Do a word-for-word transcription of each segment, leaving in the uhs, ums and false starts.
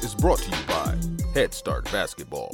is brought to you by Head Start Basketball.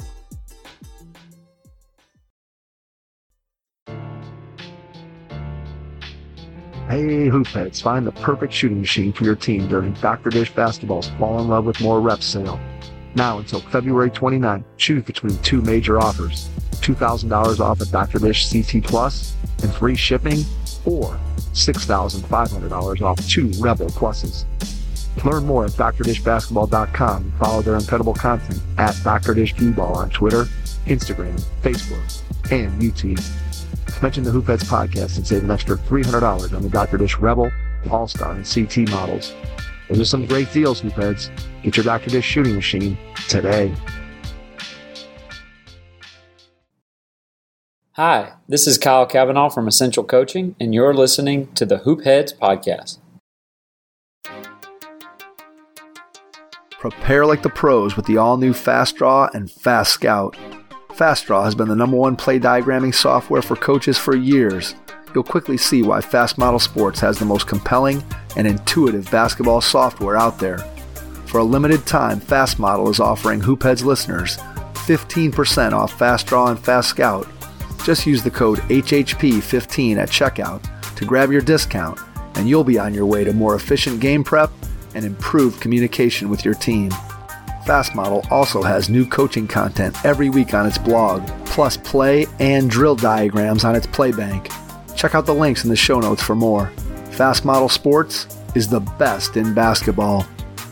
Hey, Hoopheads, find the perfect shooting machine for your team during Doctor Dish Basketball's Fall in Love with More Reps sale. Now until February twenty-ninth, choose between two major offers. two thousand dollars off a Doctor Dish C T Plus and free shipping, or six thousand five hundred dollars off two Rebel Pluses. Learn more at dr dish basketball dot com and follow their incredible content at Doctor Dish Ball on Twitter, Instagram, Facebook, and YouTube. Mention the Hoopheads podcast and save an extra three hundred dollars on the Doctor Dish Rebel, All-Star, and C T models. Those are some great deals, Hoopheads. Get your Doctor Dish shooting machine today. Hi, this is Kyle Cavanaugh from Essential Coaching, and you're listening to the Hoopheads podcast. Prepare like the pros with the all-new Fast Draw and Fast Scout. Fast Draw has been the number one play diagramming software for coaches for years. You'll quickly see why Fast Model Sports has the most compelling and intuitive basketball software out there. For a limited time, Fast Model is offering Hoopheads listeners fifteen percent off Fast Draw and Fast Scout. Just use the code H H P fifteen at checkout to grab your discount, and you'll be on your way to more efficient game prep and improved communication with your team. Fast Model also has new coaching content every week on its blog, plus play and drill diagrams on its Playbank. Check out the links in the show notes for more. Fast Model Sports is the best in basketball.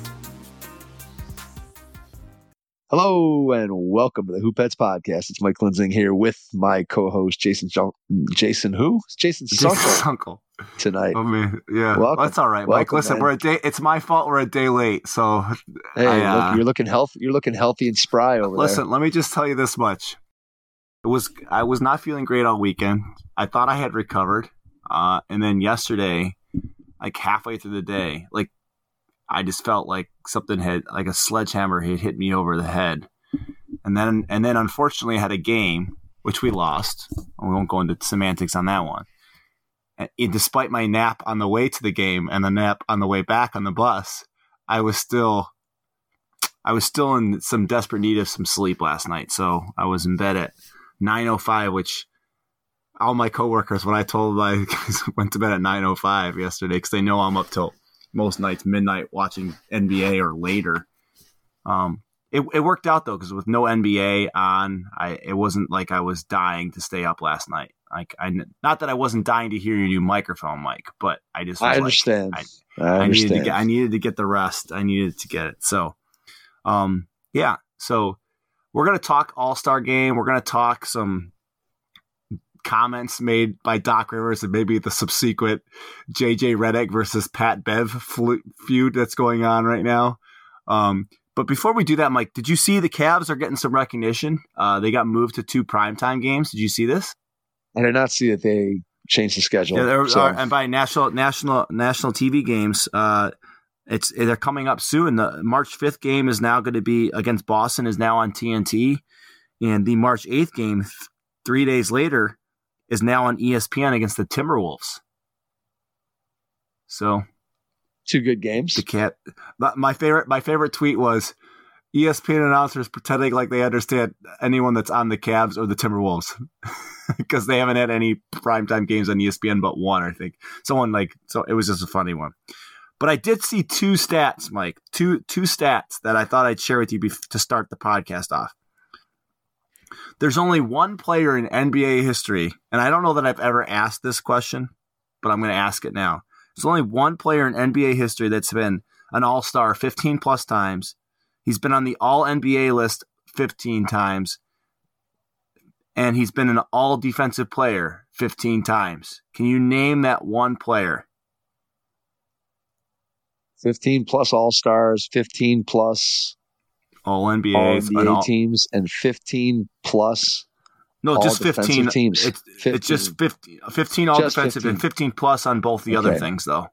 Hello and welcome to the Hoopheads podcast. It's Mike Linsing here with my co-host Jason Jun- Jason who? Jason Sunkel tonight. Oh man, yeah. Welcome. Well, that's all right, welcome, Mike. Listen, man. we're a day. It's my fault. We're a day late. So hey, I, uh, look, you're looking healthy. You're looking healthy and spry over listen, there. Listen, let me just tell you this much. It was I was not feeling great all weekend. I thought I had recovered, uh, and then yesterday, like halfway through the day, like I just felt like something had, like a sledgehammer had hit me over the head, and then and then unfortunately I had a game which we lost. We won't go into semantics on that one. And despite my nap on the way to the game and the nap on the way back on the bus, I was still, I was still in some desperate need of some sleep last night. So I was in bed at nine oh five, which all my coworkers, when I told them I went to bed at nine oh five yesterday, because they know I'm up till most nights midnight watching N B A or later. Um, it it worked out though, because with no N B A on, I it wasn't like I was dying to stay up last night. Like I, not that I wasn't dying to hear your new microphone, Mike, but I just was I understand. Like, I, I, I understand. needed to get I needed to get the rest. I needed to get it. So, um, yeah. So we're gonna talk All-Star Game. We're gonna talk some comments made by Doc Rivers and maybe the subsequent J J Redick versus Pat Bev feud that's going on right now. Um, but before we do that, Mike, did you see the Cavs are getting some recognition? Uh, they got moved to two primetime games. Did you see this? I did not see that they changed the schedule. Yeah, there so. are, and by national national national T V games, uh, it's they're coming up soon. The March fifth game is now going to be against Boston, is now on T N T, and the March eighth game, th- three days later, is now on E S P N against the Timberwolves. So, two good games. The cat. My favorite. My favorite tweet was E S P N announcers pretending like they understand anyone that's on the Cavs or the Timberwolves, because they haven't had any primetime games on E S P N but one, I think. Someone like so it was just a funny one. But I did see two stats, Mike. Two two stats that I thought I'd share with you bef- to start the podcast off. There's only one player in N B A history, and I don't know that I've ever asked this question, but I'm going to ask it now. There's only one player in N B A history that's been an All-Star fifteen plus times. He's been on the All-N B A list fifteen times, and he's been an All-Defensive Player fifteen times. Can you name that one player? fifteen plus All-Stars, fifteen plus All-N B A, All-N B A all, teams, and fifteen plus No, all just fifteen teams. It's, fifteen. it's just fifteen, fifteen all-defensive and fifteen plus on both the okay. other things, though.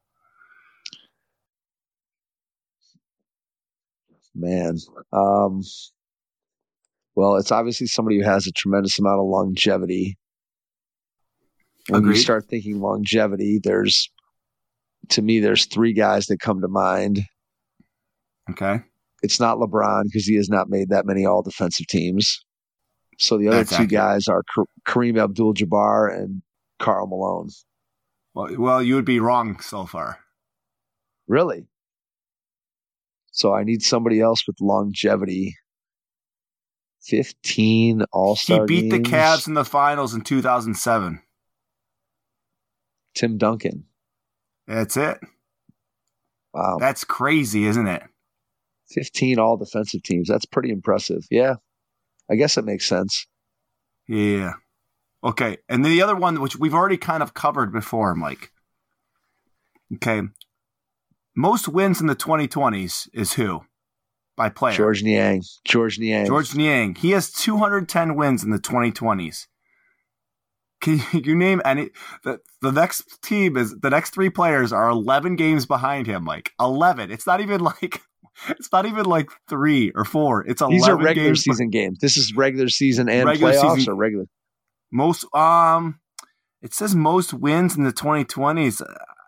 Man. Um, well, it's obviously somebody who has a tremendous amount of longevity. When Agreed. you start thinking longevity, there's, to me, there's three guys that come to mind. Okay. It's not LeBron because he has not made that many all-defensive teams. So the other That's two accurate. guys are Kareem Abdul-Jabbar and Karl Malone. Well, well, you would be wrong so far. Really? So I need somebody else with longevity. fifteen He All-Star beat the games. Cavs in the finals in two thousand seven. Tim Duncan. That's it. Wow. That's crazy, isn't it? fifteen all-defensive teams. That's pretty impressive. Yeah. I guess it makes sense. Yeah. Okay. And then the other one, which we've already kind of covered before, Mike. Okay. Most wins in the twenty twenties is who? By player. George Niang. George Niang. George Niang. He has two hundred ten wins in the twenty twenties. Can you name any? The, the next team is the next three players are eleven games behind him. Like eleven. It's not even like it's not even like three or four. It's eleven. These are regular games season games. This is regular season and Regular playoffs season- or regular. Most um, it says most wins in the twenty twenties.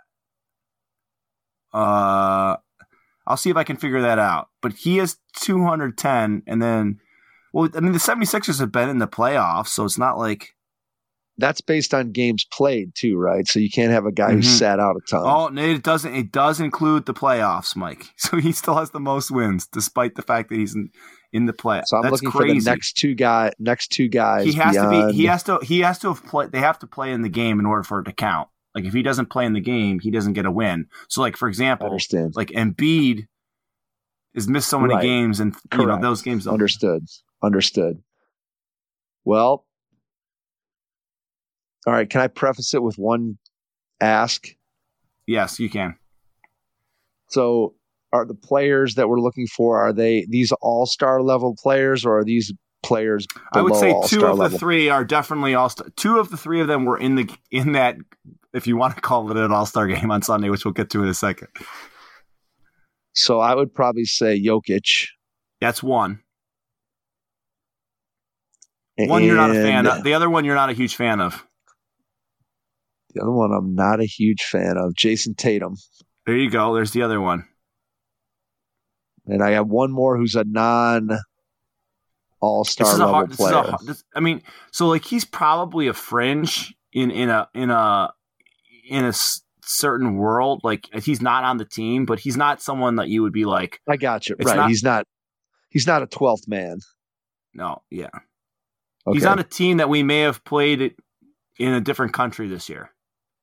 Uh, I'll see if I can figure that out. But he has two hundred ten, and then, well, I mean, the 76ers have been in the playoffs, so it's not like. That's based on games played too, right? So you can't have a guy who Mhm. sat out a ton. Oh, no, it doesn't. It does include the playoffs, Mike. So he still has the most wins, despite the fact that he's in, in the playoffs. so I'm That's looking crazy. for the next two guy, next two guys. He has beyond, to be. He has to. He has to have played. They have to play in the game in order for it to count. Like if he doesn't play in the game, he doesn't get a win. So, like for I example, understand. like Embiid has missed so many Right. games, and you know Correct. those games. Don't, Understood. Understood. Well, all right. Can I preface it with one ask? yes, you can. So, are the players that we're looking for, are they these all-star level players, or are these players below I would say all-star two of level? the three are definitely all star. Two of the three of them were in the in that, if you want to call it an all star game on Sunday, which we'll get to in a second. So I would probably say Jokic. That's one. One you're not a fan And of. The other one you're not a huge fan of. The other one I'm not a huge fan of, Jason Tatum. There you go. There's the other one. And I have one more who's a non This all-star is a level hard. This is player. a hard this, I mean, so like he's probably a fringe in in a in a in a s- certain world. Like he's not on the team, but he's not someone that you would be like, I got you. It's Right. not- he's not he's not a twelfth man. no, yeah. Okay. He's on a team that we may have played it in a different country this year.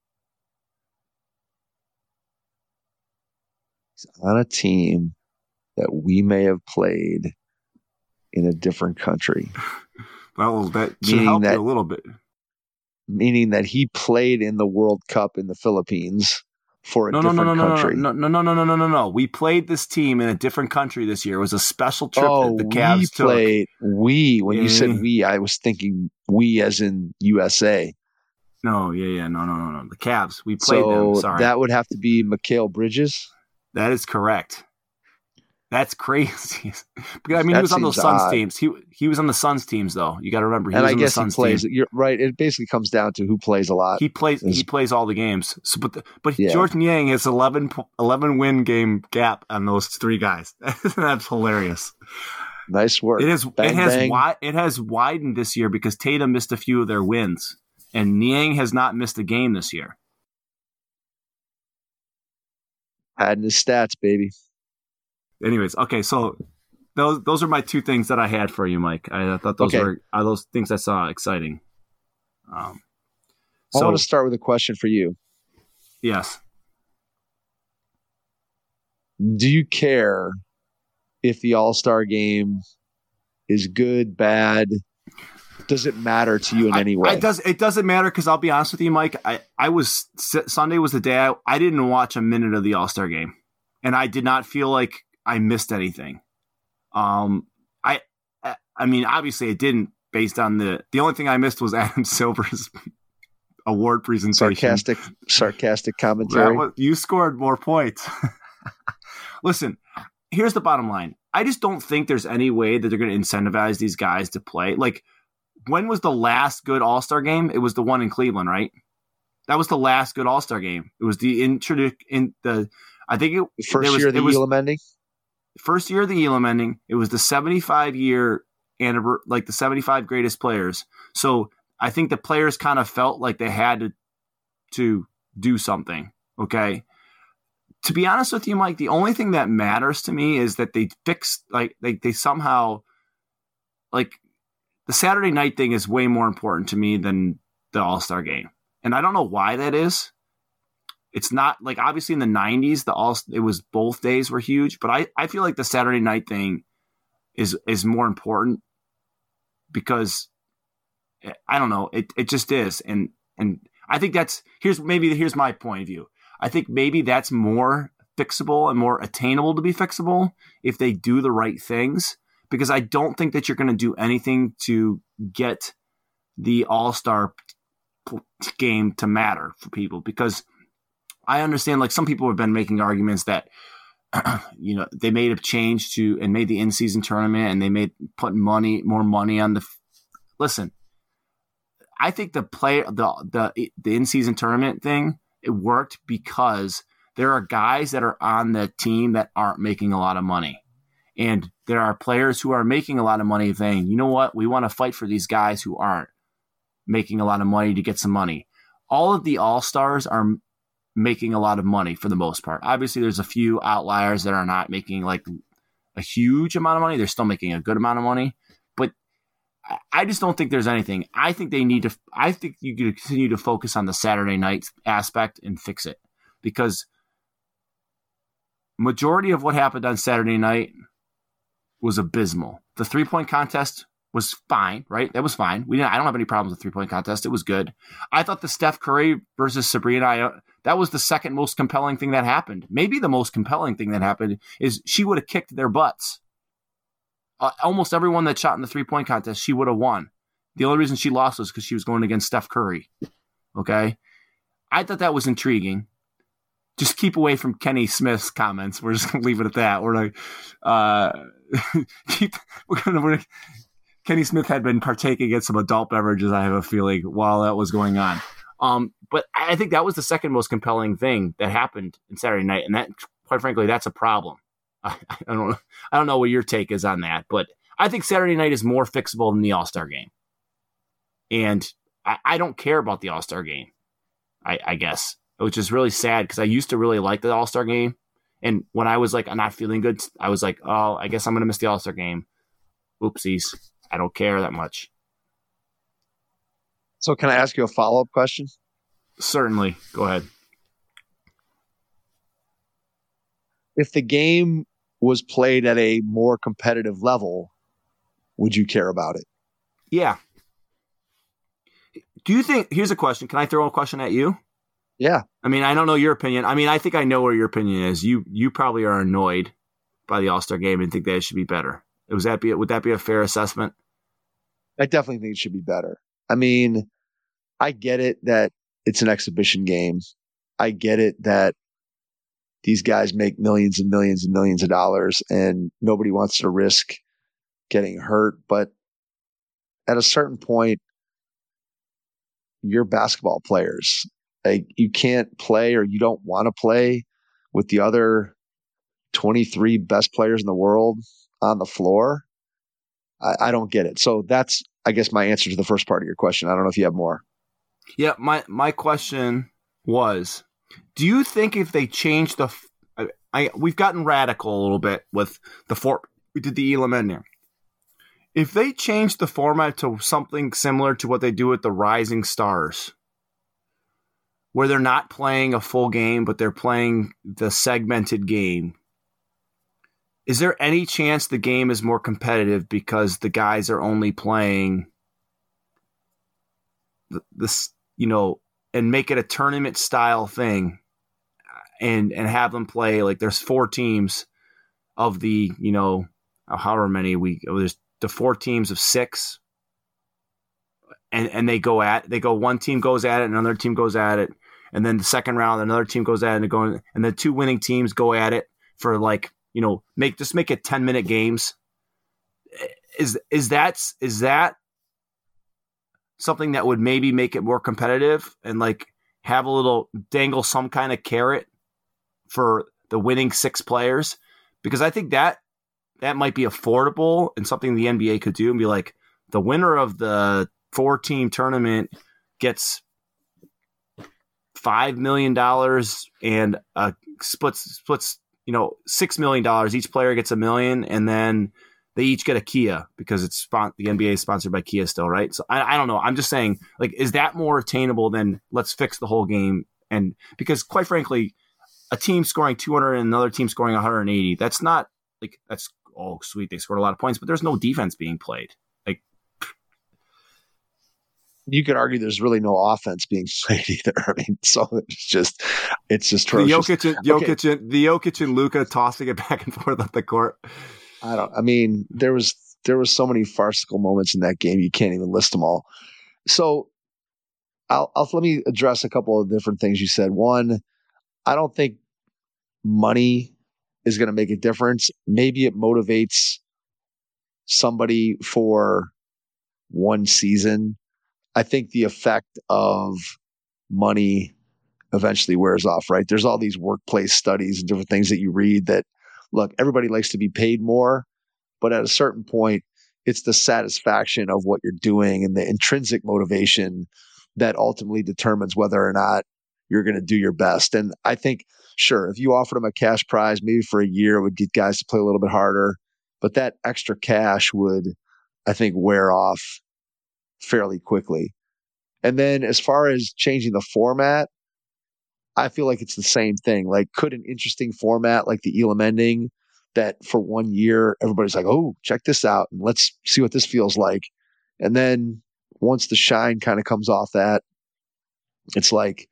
He's on a team that we may have played in a different country, Well, that should Meaning help that- you a little bit. meaning that he played in the World Cup in the Philippines for a No, no, different no, no, no, country. no, no, no, no, no, no, no, no. We played this team in a different country this year. It was a special trip Oh, that the Cavs we took. played. We when you said Yeah. we, I was thinking we as in U S A. No, yeah, yeah, no, no, no, no. The Cavs. We played So them. Sorry, that would have to be Mikal Bridges. that is correct. That's crazy. Because, I mean, That he was on those seems Suns odd. teams. He he was on the Suns teams, though. You got to remember, he And was I on guess the he Suns plays. team. You're right. It basically comes down to who plays a lot. He plays. is- He plays all the games. So, but the, but Yeah. George Niang has eleven, po- eleven win game gap on those three guys. That's hilarious. Nice work. It is. Bang, it has. bang. Wi- it has widened this year because Tatum missed a few of their wins, and Niang has not missed a game this year. Adding his stats, baby. Anyways, okay, so those those are my two things that I had for you, Mike. I, I thought those Okay. were are those things I saw exciting. Um, I so want to start with a question for you. yes, Do you care if the All-Star game is good, bad? Does it matter to you in I- any way? It does. It doesn't matter because I'll be honest with you, Mike. I I was Sunday was the day I, I didn't watch a minute of the All Star game, and I did not feel like I missed anything. Um, I I mean, obviously, I didn't. Based on the the only thing I missed was Adam Silver's award presentation. sarcastic, sarcastic That commentary. was- you scored more points. Listen, here's the bottom line. I just don't think there's any way that they're going to incentivize these guys to play. Like, when was the last good All-Star game? It was the one in Cleveland, right? That was the last good All-Star game. It was the introduce in the. I think it The first there was, year of the it was, Elam ending. first year of the Elam ending. It was the seventy-five year anniversary, like the seventy-five greatest players. So I think the players kind of felt like they had to to do something. Okay. To be honest with you, Mike, the only thing that matters to me is that they fixed, like, they, they somehow, like, the Saturday night thing is way more important to me than the All-Star game. And I don't know why that is. It's not, like, obviously in the nineties, the all it was both days were huge, but I, I feel like the Saturday night thing is is more important because, I don't know, it, it just is. And and I think that's, here's maybe here's my point of view. I think maybe that's more fixable and more attainable to be fixable if they do the right things, because I don't think that you're going to do anything to get the All-Star game to matter for people, because I understand, like, some people have been making arguments that, you know, they made a change to and made the in-season tournament and they made put money, more money on the, listen, I think the play, the, the, the in-season tournament thing, it worked because there are guys that are on the team that aren't making a lot of money. And there are players who are making a lot of money saying, you know what, we want to fight for these guys who aren't making a lot of money to get some money. All of the All-Stars are making a lot of money for the most part. Obviously, there's a few outliers that are not making like a huge amount of money. They're still making a good amount of money. But I just don't think there's anything. I think they need to, I think you can continue to focus on the Saturday night aspect and fix it, because majority of what happened on Saturday night was abysmal. The three-point contest was fine, right? That was fine. We didn't, I don't have any problems with three-point contest. It was good. I thought the Steph Curry versus Sabrina, that was the second most compelling thing that happened. Maybe the most compelling thing that happened is she would have kicked their butts. Uh, almost everyone that shot in the three-point contest, she would have won. The only reason she lost was because she was going against Steph Curry. Okay? I thought that was intriguing. Just keep away from Kenny Smith's comments. We're just going to leave it at that. We're like, uh, keep, we're going to, Kenny Smith had been partaking in some adult beverages, I have a feeling, while that was going on. Um, but I think that was the second most compelling thing that happened in Saturday night. And that, quite frankly, that's a problem. I, I don't I don't know what your take is on that, but I think Saturday night is more fixable than the All-Star game. And I, I don't care about the All-Star game, I, I guess, which is really sad because I used to really like the All-Star game. And when I was like, I'm not feeling good, I was like, oh, I guess I'm going to miss the All-Star game. Oopsies. I don't care that much. So can I ask you a follow-up question? Certainly. Go ahead. If the game was played at a more competitive level, would you care about it? Yeah. Do you think, here's a question. Can I throw a question at you? Yeah. I mean, I don't know your opinion. I mean, I think I know where your opinion is. You you probably are annoyed by the All-Star game and think that it should be better. Was that be, would that be a fair assessment? I definitely think it should be better. I mean, I get it that it's an exhibition game. I get it that these guys make millions and millions and millions of dollars and nobody wants to risk getting hurt. But at a certain point, you're basketball players. Like, you can't play, or you don't want to play with the other twenty-three best players in the world on the floor. I, I don't get it. So that's, I guess, my answer to the first part of your question. I don't know if you have more. Yeah, my, my question was, do you think if they change the, I, I we've gotten radical a little bit with the four, we did the Elam in there. If they change the format to something similar to what they do with the Rising Stars, where they're not playing a full game, but they're playing the segmented game, is there any chance the game is more competitive because the guys are only playing this, you know, and make it a tournament style thing and, and have them play like there's four teams of the, you know, however many we, there's the four teams of six and, and they go at, they go, one team goes at it, another team goes at it. And then the second round, another team goes at it and going, and the two winning teams go at it for like, you know, make, just make it ten minute games. Is, is that, is that something that would maybe make it more competitive and like have a little dangle some kind of carrot for the winning six players? Because I think that that might be affordable and something the N B A could do and be like, the winner of the four-team tournament gets five million dollars and uh, splits, splits, you know, six million dollars. Each player gets a million, and then they each get a Kia because it's spon- the N B A is sponsored by Kia still, right? So I, I don't know. I'm just saying, like, is that more attainable than let's fix the whole game? And because quite frankly, a team scoring two hundred and another team scoring one hundred eighty, that's not like, that's, oh, sweet, they scored a lot of points, but there's no defense being played. Like, you could argue there's really no offense being played either. I mean, so it's just, it's just the atrocious. Jokic, and, Jokic, okay. and, the Jokic and Luka tossing it back and forth up the court. I don't, I mean, there was, there was so many farcical moments in that game. You can't even list them all. So I'll, I'll, let me address a couple of different things you said. One, I don't think money is going to make a difference. Maybe it motivates somebody for one season. I think the effect of money eventually wears off, right? There's all these workplace studies and different things that you read that, look, everybody likes to be paid more, but at a certain point, it's the satisfaction of what you're doing and the intrinsic motivation that ultimately determines whether or not you're going to do your best. And I think, sure, if you offered them a cash prize, maybe for a year, it would get guys to play a little bit harder, but that extra cash would, I think, wear off fairly quickly. And then as far as changing the format, I feel like it's the same thing. Like, could an interesting format like the Elam ending that for one year, everybody's like, oh, check this out, and let's see what this feels like. And then once the shine kind of comes off that, it's like,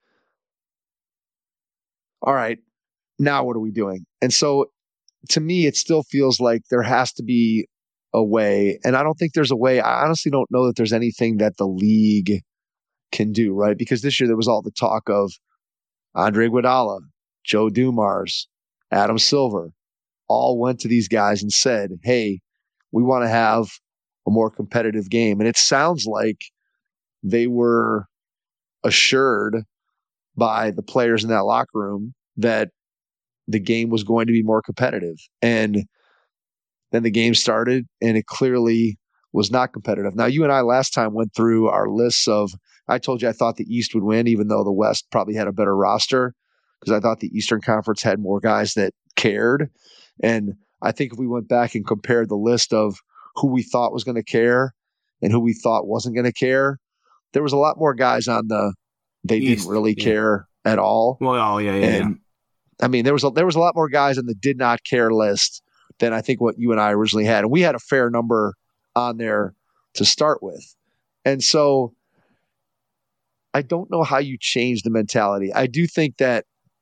all right, now what are we doing? And so to me, it still feels like there has to be a way. And I don't think there's a way. I honestly don't know that there's anything that the league can do, right? Because this year there was all the talk of Andre Iguodala, Joe Dumars, Adam Silver, all went to these guys and said, hey, we want to have a more competitive game. And it sounds like they were assured by the players in that locker room that the game was going to be more competitive. And then the game started and it clearly was not competitive. Now, you and I last time went through our lists of, I told you I thought the East would win, even though the West probably had a better roster, because I thought the Eastern Conference had more guys that cared. And I think if we went back and compared the list of who we thought was going to care and who we thought wasn't going to care, there was a lot more guys on the they East, didn't really yeah. care at all. Well, oh yeah, yeah. And yeah. I mean, there was a, there was a lot more guys on the did not care list than I think what you and I originally had, and we had a fair number on there to start with. And so I don't know how you change the mentality. I do think that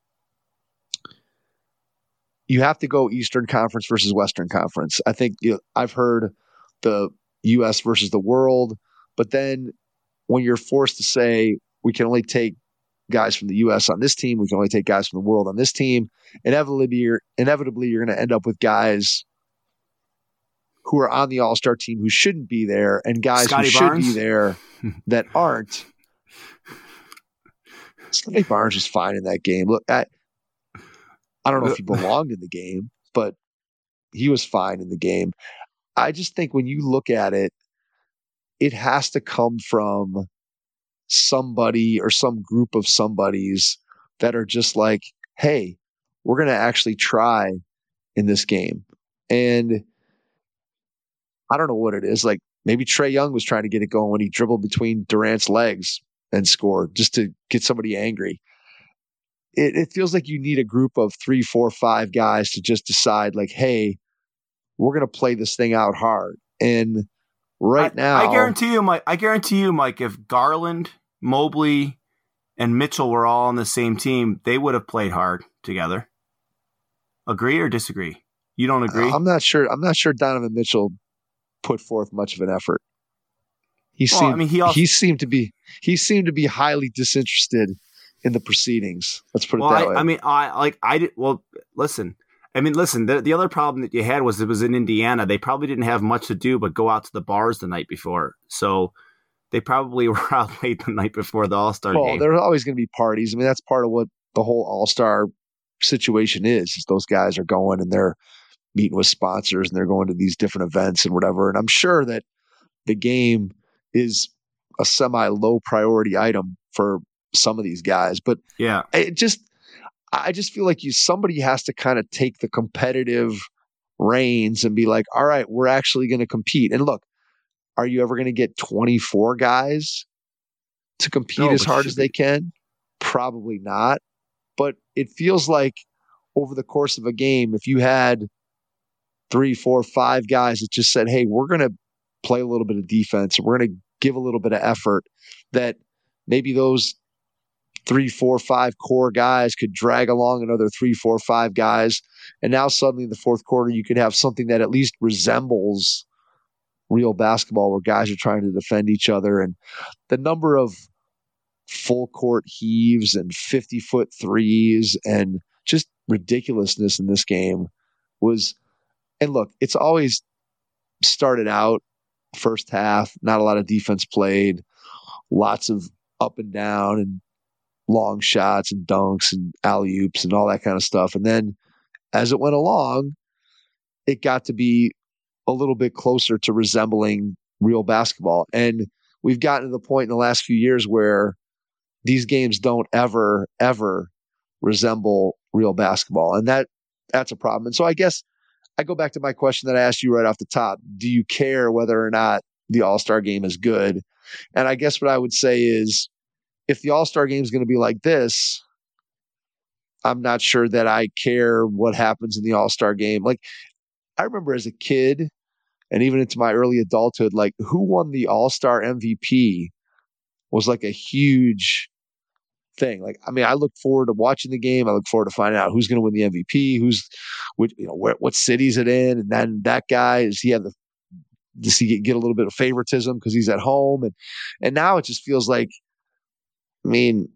you have to go Eastern Conference versus Western Conference. I think you know, I've heard the U S versus the world, but then when you're forced to say we can only take guys from the U S on this team, we can only take guys from the world on this team, inevitably you're, inevitably you're going to end up with guys who are on the All-Star team who shouldn't be there and guys Scotty who Barnes. should be there that aren't. Scotty Barnes was fine in that game. Look, I, I don't know if he belonged in the game, but he was fine in the game. I just think when you look at it, it has to come from somebody or some group of somebodies that are just like, hey, we're going to actually try in this game. And I don't know what it is. Like maybe Trae Young was trying to get it going when he dribbled between Durant's legs and scored just to get somebody angry. It, it feels like you need a group of three, four, five guys to just decide like, hey, we're going to play this thing out hard. And right I, now, I guarantee you, Mike, I guarantee you, Mike, if Garland, Mobley, and Mitchell were all on the same team, they would have played hard together. Agree or disagree? You don't agree? I'm not sure. I'm not sure Donovan Mitchell put forth much of an effort. He well, seemed, I mean, he, also, he seemed to be, he seemed to be highly disinterested in the proceedings. Let's put it well, that I, way. I mean, I like, I did, well, listen, I mean, listen, the, the other problem that you had was it was in Indiana. They probably didn't have much to do but go out to the bars the night before. So they probably were out late the night before the All-Star well, game. There's always going to be parties. I mean, that's part of what the whole All-Star situation is, is those guys are going and they're meeting with sponsors and they're going to these different events and whatever. And I'm sure that the game is a semi low priority item for some of these guys, but yeah, it just, I just feel like you, somebody has to kind of take the competitive reins and be like, all right, we're actually going to compete. And look, are you ever going to get twenty-four guys to compete no, as hard as be. they can? Probably not. But it feels like over the course of a game, if you had three, four, five guys that just said, hey, we're going to play a little bit of defense, we're going to give a little bit of effort, that maybe those three, four, five core guys could drag along another three, four, five guys. And now suddenly in the fourth quarter, you could have something that at least resembles real basketball where guys are trying to defend each other. And the number of full court heaves and fifty foot threes and just ridiculousness in this game was, and look, it's always started out first half, not a lot of defense played, lots of up and down and long shots and dunks and alley-oops and all that kind of stuff. And then as it went along, it got to be a little bit closer to resembling real basketball. And we've gotten to the point in the last few years where these games don't ever, ever resemble real basketball. And that that's a problem. And so I guess I go back to my question that I asked you right off the top. Do you care whether or not the All-Star game is good? And I guess what I would say is, if the All-Star game is going to be like this, I'm not sure that I care what happens in the All-Star game. Like, I remember as a kid and even into my early adulthood, like who won the All-Star M V P was like a huge thing. Like, I mean, I look forward to watching the game. I look forward to finding out who's going to win the M V P, who's, which, you know, where, what city's it in. And then that guy, does he have the, does he get, get a little bit of favoritism because he's at home? And, and now it just feels like, I mean,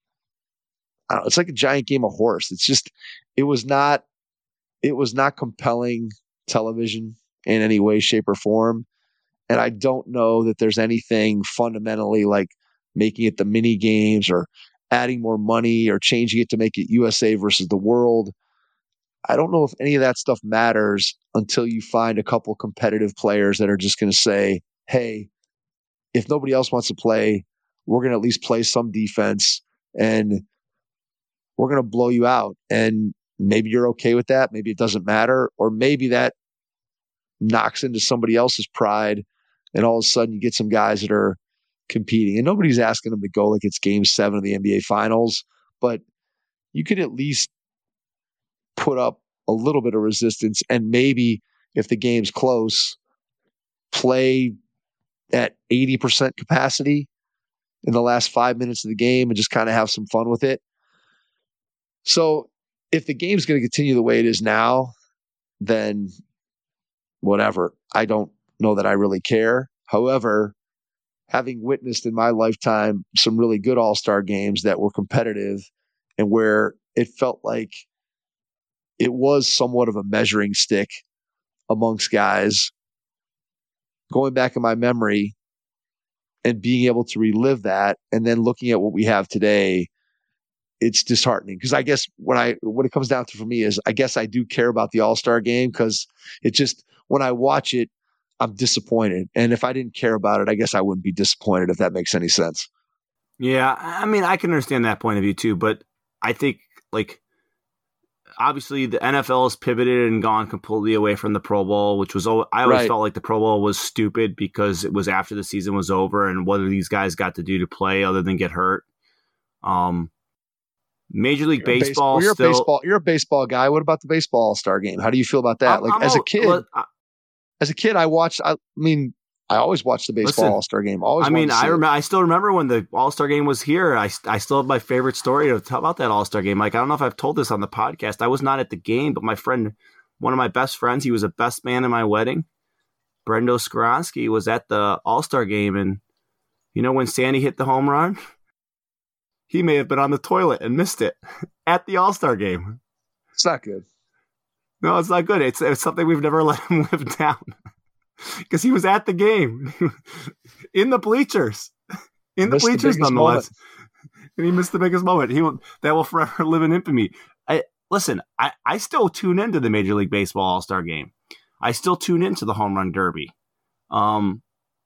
I don't know, it's like a giant game of horse. It's just, it was not, it was not compelling television in any way, shape, or form. And I don't know that there's anything fundamentally like making it the mini games or adding more money or changing it to make it U S A versus the world. I don't know if any of that stuff matters until you find a couple competitive players that are just going to say, hey, if nobody else wants to play, we're going to at least play some defense and we're going to blow you out. And maybe you're okay with that. Maybe it doesn't matter. Or maybe that knocks into somebody else's pride. And all of a sudden you get some guys that are competing. And nobody's asking them to go like it's game seven of the N B A Finals. But you could at least put up a little bit of resistance. And maybe if the game's close, play at eighty percent capacity in the last five minutes of the game and just kind of have some fun with it. So if the game's going to continue the way it is now, then whatever. I don't know that I really care. However, having witnessed in my lifetime some really good all-star games that were competitive and where it felt like it was somewhat of a measuring stick amongst guys, going back in my memory and being able to relive that and then looking at what we have today, it's disheartening. Because I guess when I what it comes down to for me is I guess I do care about the All-Star game because it just, when I watch it, I'm disappointed. And if I didn't care about it, I guess I wouldn't be disappointed, if that makes any sense. Yeah, I mean, I can understand that point of view too, but I think like obviously the N F L has pivoted and gone completely away from the Pro Bowl, which was, I always Right. felt like the Pro Bowl was stupid because it was after the season was over and what do these guys got to do to play other than get hurt? Um, Major League You're a Baseball base- you're still. a baseball. You're a baseball guy. What about the baseball All-Star game? How do you feel about that? I'm- like I'm as a all- kid, look, I- as a kid, I watched. I mean, I always watched the baseball Listen, All-Star game. Always. I mean, wanted to see I it. remember. I still remember when the All Star game was here. I, I still have my favorite story to tell about that All Star game. Like I don't know if I've told this on the podcast. I was not at the game, but my friend, one of my best friends, he was a best man in my wedding. Brendo Skoronsky was at the All Star game, and you know when Sandy hit the home run, he may have been on the toilet and missed it at the All Star game. It's not good. No, it's not good. It's, it's something we've never let him live down. Because he was at the game, in the bleachers, in the Missed the bleachers biggest nonetheless, and he missed the biggest moment. He will, that will forever live in infamy. I listen, I, I still tune into the Major League Baseball All-Star Game. I still tune into the Home Run Derby. Um,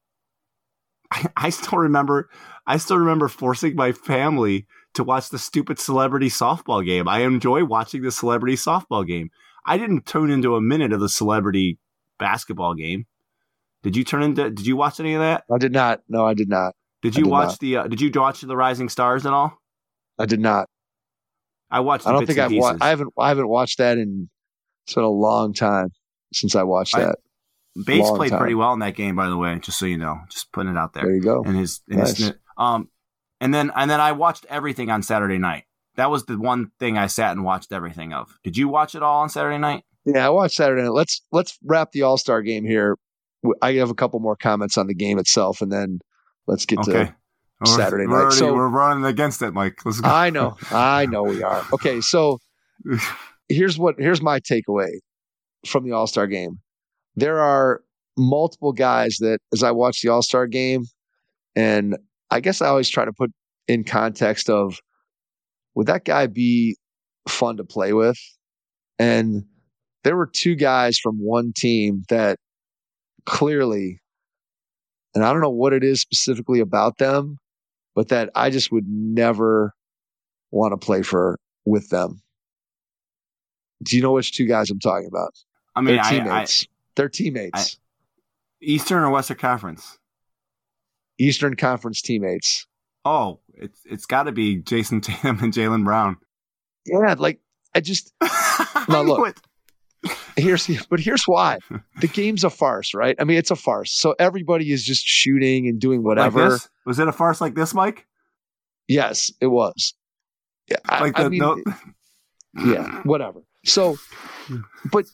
I, I still remember, I still remember forcing my family to watch the stupid celebrity softball game. I enjoy watching the celebrity softball game. I didn't tune into a minute of the celebrity basketball game. Did you turn into? Did you watch any of that? I did not. No, I did not. Did you did watch not. the? Uh, did you watch the Rising Stars at all? I did not. I watched. The I don't bits think and I've pieces. watched. I haven't. I haven't watched that in. It's been a long time since I watched I, that. Bates Long played time. pretty well in that game, by the way. Just so you know, just putting it out there. There you go. And his, and Nice. his um, and then and then I watched everything on Saturday night. That was the one thing I sat and watched everything of. Did you watch it all on Saturday night? Yeah, I watched Saturday night. Let's let's wrap the All Star game here. I have a couple more comments on the game itself, and then let's get Okay. to Saturday we're, night. We're, already, So- we're running against it, Mike. Let's go. I know, I know we are. Okay, so here's what here's my takeaway from the All Star game. There are multiple guys that, as I watch the All Star game, and I guess I always try to put in context of, would that guy be fun to play with? And there were two guys from one team that clearly, and I don't know what it is specifically about them, but that I just would never want to play for with them. Do you know which two guys I'm talking about? I mean, They're I, I, teammates. They're teammates. Eastern or Western Conference? Eastern Conference teammates. Oh, it's it's got to be Jason Tatum and Jaylen Brown. Yeah, like I just I Now, knew look. it. here's but here's why. The game's a farce, right? I mean, it's a farce. So everybody is just shooting and doing whatever. Like this? Was it a farce like this, Mike? Yes, it was. Yeah, I, Like the I mean, no- yeah, whatever. So, but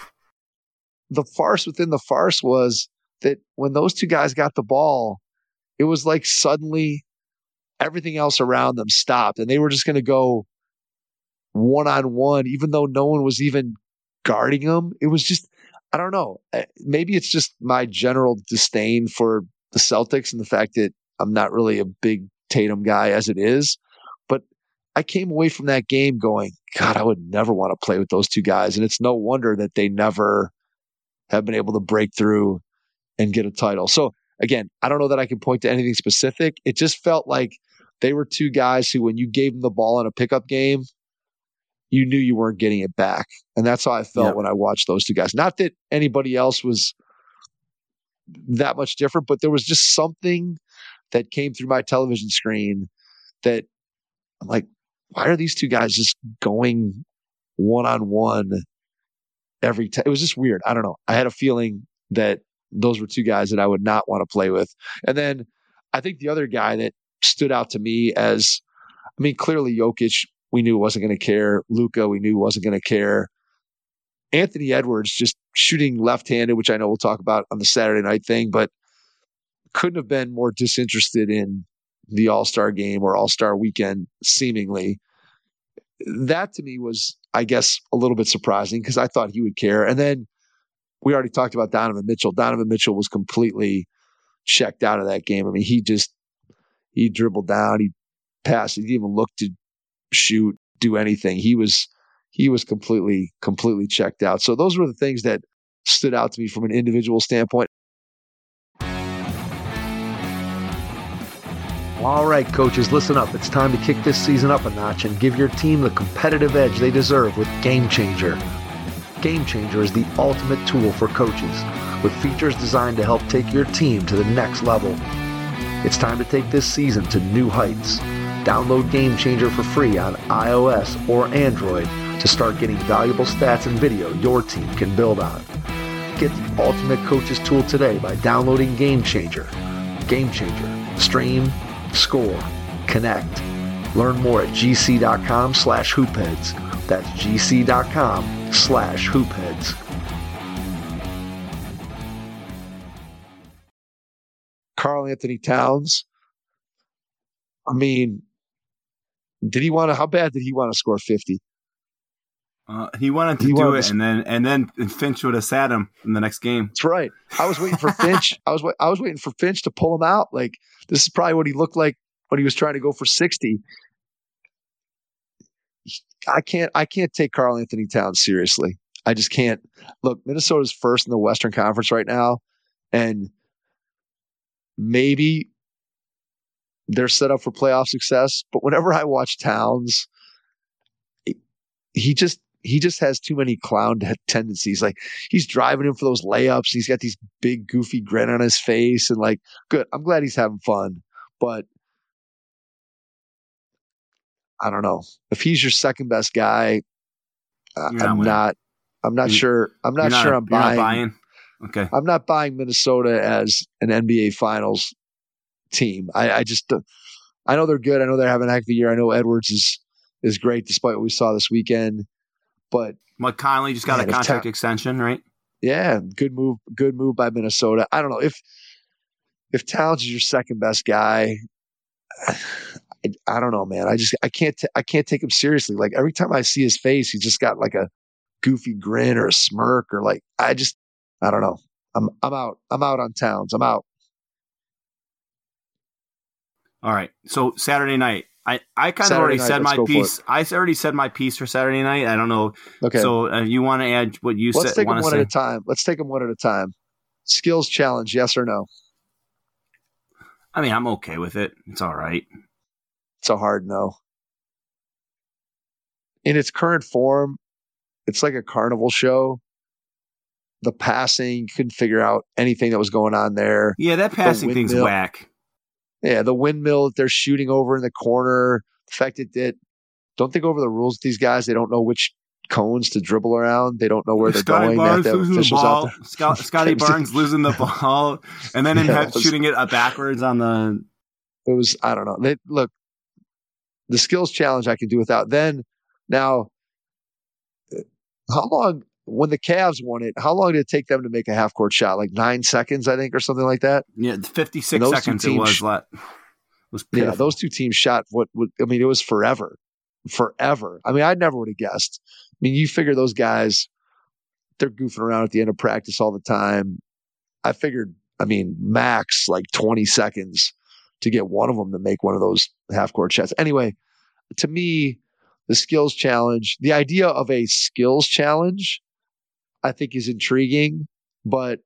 the farce within the farce was that when those two guys got the ball, it was like suddenly everything else around them stopped and they were just going to go one on one, even though no one was even guarding them. It was just, I don't know. Maybe it's just my general disdain for the Celtics and the fact that I'm not really a big Tatum guy as it is. But I came away from that game going, God, I would never want to play with those two guys. And it's no wonder that they never have been able to break through and get a title. So again, I don't know that I can point to anything specific. It just felt like they were two guys who, when you gave them the ball in a pickup game, you knew you weren't getting it back. And that's how I felt Yeah. when I watched those two guys. Not that anybody else was that much different, but there was just something that came through my television screen that I'm like, why are these two guys just going one-on-one every time? It was just weird. I don't know. I had a feeling that those were two guys that I would not want to play with. And then I think the other guy that stood out to me as, I mean, clearly Jokic, we knew wasn't going to care. Luka, we knew wasn't going to care. Anthony Edwards just shooting left-handed, which I know we'll talk about on the Saturday night thing, but couldn't have been more disinterested in the All-Star game or All-Star weekend, seemingly. That to me was, I guess, a little bit surprising because I thought he would care. And then we already talked about Donovan Mitchell. Donovan Mitchell was completely checked out of that game. I mean, he just, he dribbled down, he passed, he didn't even look to shoot, do anything. He was, he was completely, completely checked out. So those were the things that stood out to me from an individual standpoint. All right, coaches, listen up. It's time to kick this season up a notch and give your team the competitive edge they deserve with Game Changer. Game Changer is the ultimate tool for coaches, with features designed to help take your team to the next level. It's time to take this season to new heights. Download Game Changer for free on iOS or Android to start getting valuable stats and video your team can build on. Get the ultimate coaches tool today by downloading Game Changer. Game Changer. Stream, score, connect. Learn more at gc.com slash hoopheads. That's gc.com slash hoopheads. Karl Anthony Towns. I mean, did he want to, how bad did he want to score fifty? Uh, he wanted to He do wanted it, to- and then and then Finch would have sat him in the next game. That's right. I was waiting for Finch. I was, wa- I was waiting for Finch to pull him out. Like, this is probably what he looked like when he was trying to go for sixty. I can't I can't take Karl Anthony Towns seriously. I just can't. Look, Minnesota's first in the Western Conference right now, and maybe they're set up for playoff success. But whenever I watch Towns, he just he just has too many clown tendencies. Like, he's driving in for those layups. He's got these big goofy grin on his face, and like, good. I'm glad he's having fun, but I don't know if he's your second best guy. Uh, I'm not, not. I'm not you're, sure. I'm not, not sure. I'm buying, not buying. Okay. I'm not buying Minnesota as an N B A Finals team. I, I just. I know they're good. I know they're having a heck of a year. I know Edwards is is great, despite what we saw this weekend. But Mike Conley just got man, a contract ta- extension, right? Yeah, good move. Good move by Minnesota. I don't know if if Towns is your second best guy. I, I don't know, man. I just I can't t- I can't take him seriously. Like, every time I see his face, he's just got like a goofy grin or a smirk, or like, I just I don't know. I'm I'm out. I'm out on Towns. I'm out. All right. So Saturday night. I, I kind of already night, said my piece. I already said my piece for Saturday night. I don't know. Okay. So uh, you want to add what you Let's said? Take them one say? at a time. Let's take them one at a time. Skills challenge, yes or no? I mean, I'm okay with it. It's all right. It's a hard no. In its current form, it's like a carnival show. The passing, you couldn't figure out anything that was going on there. Yeah, that passing thing's whack. Yeah, the windmill that they're shooting over in the corner. The fact that they don't think over the rules with these guys. They don't know which cones to dribble around. They don't know where they're Scotty going. Barnes they have losing the ball. Scott, Scotty Barnes losing the ball, and then him yeah, was, shooting it backwards on the. It was I don't know. They, look, the skills challenge I can do without. Then now, how long? When the Cavs won it, how long did it take them to make a half court shot? Like nine seconds, I think, or something like that. Yeah, fifty-six seconds it was. Let was pitiful. Yeah, those two teams shot what, what? I mean, it was forever, forever. I mean, I never would have guessed. I mean, you figure those guys, they're goofing around at the end of practice all the time. I figured, I mean, max like twenty seconds to get one of them to make one of those half court shots. Anyway, to me, the skills challenge, the idea of a skills challenge, I think is intriguing, but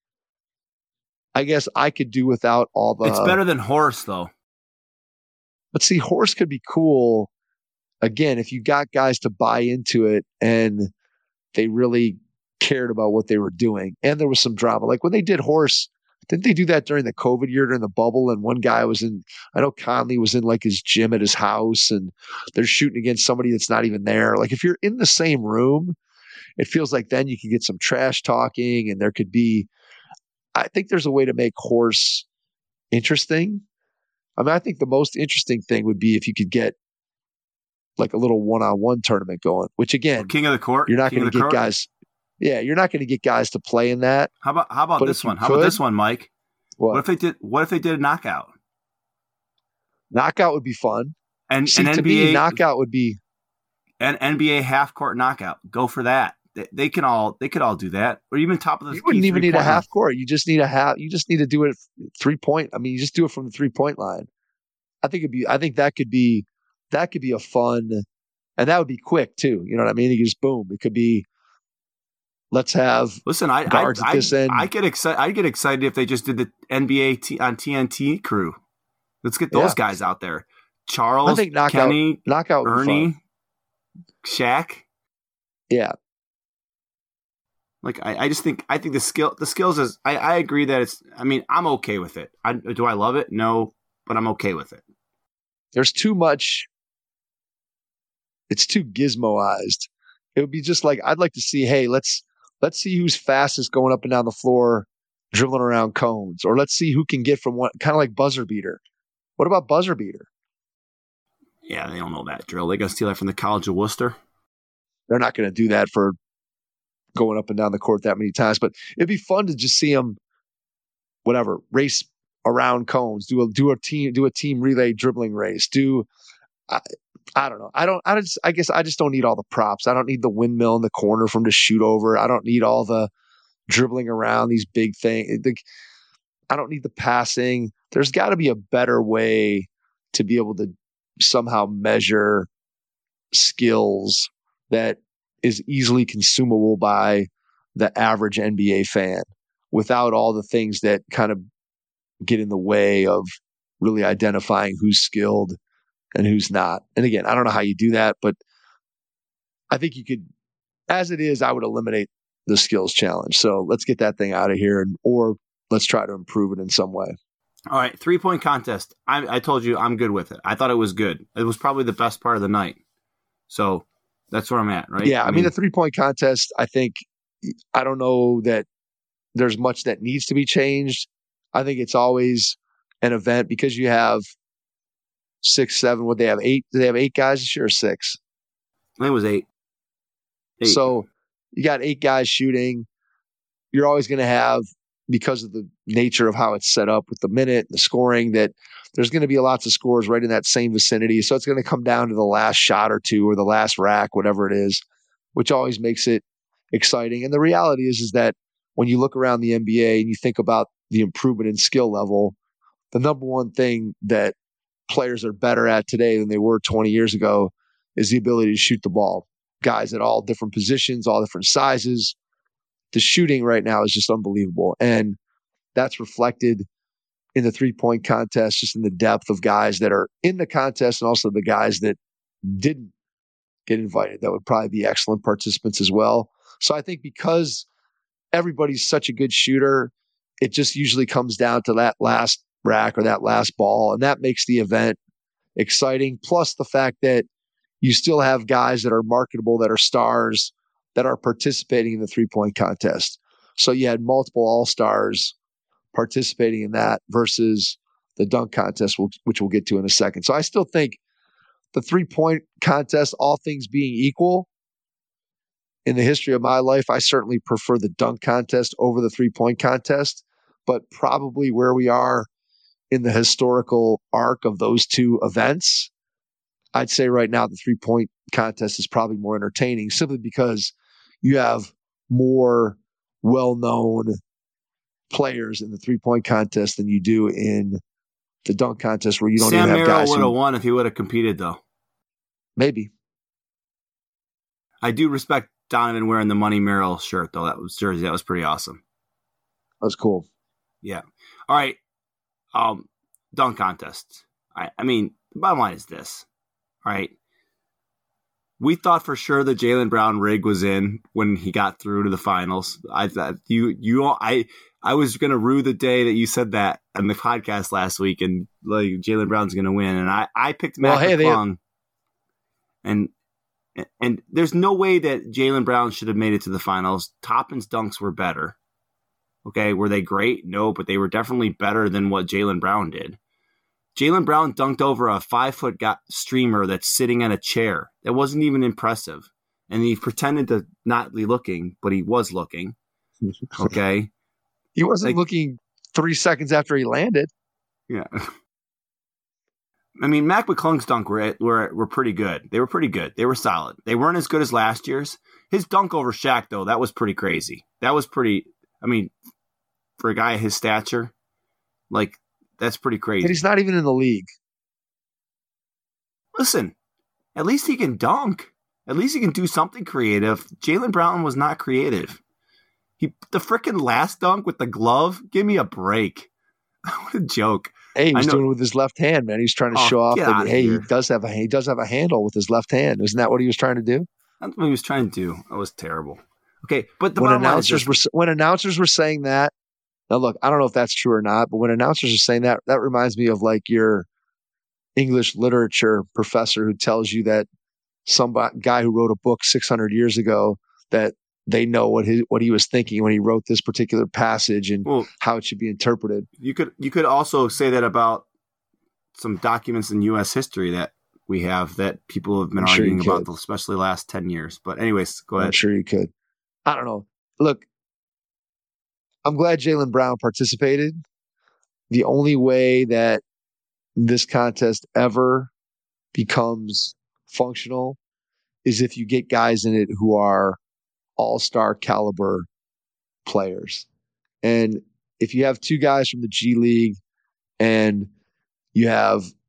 I guess I could do without all the. It's better than horse, though. But see, horse could be cool. Again, if you got guys to buy into it and they really cared about what they were doing, and there was some drama, like when they did horse, didn't they do that during the COVID year during the bubble? And one guy was in. I know Conley was in like his gym at his house, and they're shooting against somebody that's not even there. Like, if you're in the same room, it feels like then you can get some trash talking, and there could be, I think there's a way to make horse interesting. I mean, I think the most interesting thing would be if you could get like a little one-on-one tournament going, which again, King of the Court, you're not going to get court. guys. Yeah, you're not going to get guys to play in that. How about how about but this one? How could, about this one, Mike? What? what if they did? What if they did a knockout? Knockout would be fun. And See, an to N B A me, knockout would be an N B A half court knockout. Go for that. They, they can all they could all do that, or even top of the. You wouldn't even need a half court. You just need a half. You just need to do it three point. I mean, you just do it from the three point line. I think it'd be. I think that could be. That could be a fun, and that would be quick too. You know what I mean? You just boom. It could be. Let's have. Listen, I guards I at this I, end. I get excited. I get excited if they just did the N B A t- on T N T crew. Let's get those yeah. guys out there. Charles, I think knockout, Kenny, knockout would Ernie, be fun. Shaq. Yeah. Like I, I just think I think the skill the skills is I, I agree that it's I mean I'm okay with it. I, do I love it? No, but I'm okay with it. There's too much. It's too gizmoized. It would be just like I'd like to see. Hey, let's let's see who's fastest going up and down the floor, dribbling around cones, or let's see who can get from one. Kind of like buzzer beater. What about buzzer beater? Yeah, they don't know that drill. They got to steal that from the College of Worcester. They're not going to do that for going up and down the court that many times. But it'd be fun to just see them, whatever, race around cones, do a do a team do a team relay dribbling race. Do I, I don't know. I don't. I just. I guess I just don't need all the props. I don't need the windmill in the corner from to shoot over. I don't need all the dribbling around these big things. The, I don't need the passing. There's got to be a better way to be able to somehow measure skills that is easily consumable by the average N B A fan without all the things that kind of get in the way of really identifying who's skilled and who's not. And again, I don't know how you do that, but I think you could, as it is, I would eliminate the skills challenge. So let's get that thing out of here, and or let's try to improve it in some way. All right, three-point contest. I, I told you I'm good with it. I thought it was good. It was probably the best part of the night. So that's where I'm at, right? Yeah, I, I mean, mean, the three-point contest, I think, I don't know that there's much that needs to be changed. I think it's always an event because you have six, seven, what they have, eight? Do they have eight guys this year or six? I think it was eight. eight. So you got eight guys shooting. You're always going to have, because of the nature of how it's set up with the minute, the scoring, that there's going to be lots of scores right in that same vicinity. So it's going to come down to the last shot or two or the last rack, whatever it is, which always makes it exciting. And the reality is, is that when you look around the N B A and you think about the improvement in skill level, the number one thing that players are better at today than they were twenty years ago is the ability to shoot the ball. Guys at all different positions, all different sizes. The shooting right now is just unbelievable. And that's reflected in the three-point contest, just in the depth of guys that are in the contest and also the guys that didn't get invited. That would probably be excellent participants as well. So I think because everybody's such a good shooter, it just usually comes down to that last rack or that last ball. And that makes the event exciting. Plus the fact that you still have guys that are marketable, that are stars, that are participating in the three-point contest. So you had multiple all-stars participating in that versus the dunk contest, which we'll get to in a second. So I still think the three-point contest, all things being equal, in the history of my life, I certainly prefer the dunk contest over the three-point contest. But probably where we are in the historical arc of those two events, I'd say right now the three-point contest is probably more entertaining simply because you have more well-known players in the three-point contest than you do in the dunk contest, where you don't Sam even have Merrill guys would who have won if he would have competed, though. Maybe. I do respect Donovan wearing the Money Merrill shirt, though. That was jersey. That was pretty awesome. That was cool. Yeah. All right. Um, dunk contest. I, I mean, the bottom line is this. All right. We thought for sure the Jaylen Brown rig was in when he got through to the finals. I thought you, you, I, I was going to rue the day that you said that on the podcast last week, and like Jaylen Brown's going to win. And I, I picked Mac well, hey, McClung, and and there's no way that Jaylen Brown should have made it to the finals. Toppin's dunks were better. Okay, were they great? No, but they were definitely better than what Jaylen Brown did. Jaylen Brown dunked over a five-foot streamer that's sitting in a chair. That wasn't even impressive. And he pretended to not be looking, but he was looking. Okay? He wasn't like, looking three seconds after he landed. Yeah. I mean, Mac McClung's dunk were, were, were pretty good. They were pretty good. They were solid. They weren't as good as last year's. His dunk over Shaq, though, that was pretty crazy. That was pretty, I mean, for a guy his stature, like, that's pretty crazy. And he's not even in the league. Listen, at least he can dunk. At least he can do something creative. Jaylen Brown was not creative. He the freaking last dunk with the glove, give me a break. What a joke. Hey, he was doing it with his left hand, man. He's trying to oh, show off that hey, here. he does have a he does have a handle with his left hand. Isn't that what he was trying to do? That's what he was trying to do. That was terrible. Okay, but the when bottom announcers line is were when announcers were saying that. Now, look, I don't know if that's true or not, but when announcers are saying that, that reminds me of like your English literature professor who tells you that some guy who wrote a book six hundred years ago that they know what his what he was thinking when he wrote this particular passage and well, how it should be interpreted. You could you could also say that about some documents in U S history that we have that people have been I'm arguing sure about, especially the last ten years. But anyways, go ahead. I'm sure you could. I don't know. Look, I'm glad Jaylen Brown participated. The only way that this contest ever becomes functional is if you get guys in it who are all-star caliber players. And if you have two guys from the G League and you have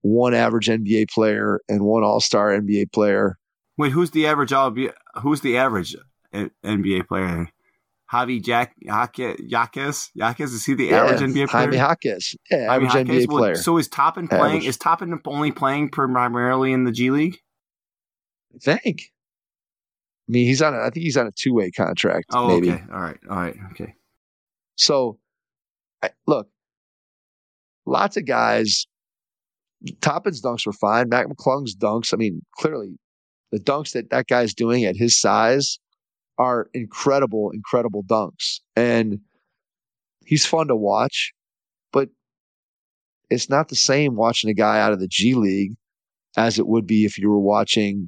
one average N B A player and one all-star N B A player. Wait, who's the average? Who's the average N B A player? Javi Jack Jaquez? Jaquez, is he the yeah, average N B A player? Jaime Jaquez. Yeah, Jaime average Jaquez? N B A Well, player. so is Toppin playing? Average. Is Toppin only playing primarily in the G League? I think. I mean, he's on. A, I think he's on a two-way contract. Oh, maybe. okay. All right. All right. Okay. So, I, look, lots of guys. Toppin's dunks were fine. Mac McClung's dunks. I mean, clearly, the dunks that that guy's doing at his size are incredible, incredible dunks, and he's fun to watch. But it's not the same watching a guy out of the G League as it would be if you were watching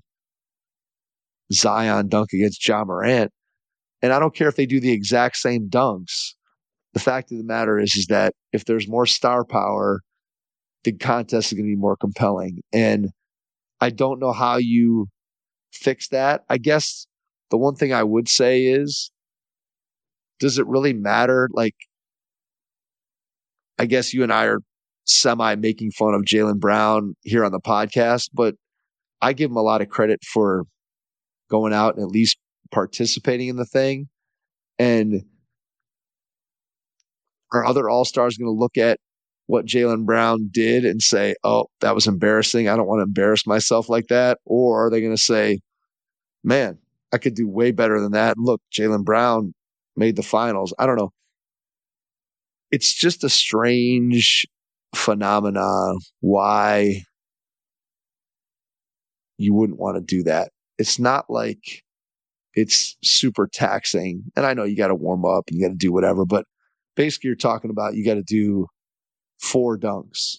Zion dunk against Ja Morant. And I don't care if they do the exact same dunks. The fact of the matter is, is that if there's more star power, the contest is going to be more compelling. And I don't know how you fix that. I guess the one thing I would say is, does it really matter? Like, I guess you and I are semi making fun of Jaylen Brown here on the podcast, but I give him a lot of credit for going out and at least participating in the thing. And are other all-stars going to look at what Jaylen Brown did and say, oh, that was embarrassing, I don't want to embarrass myself like that? Or are they going to say, man, I could do way better than that. Look, Jaylen Brown made the finals. I don't know. It's just a strange phenomenon why you wouldn't want to do that. It's not like it's super taxing. And I know you got to warm up and you got to do whatever, but basically you're talking about you got to do four dunks.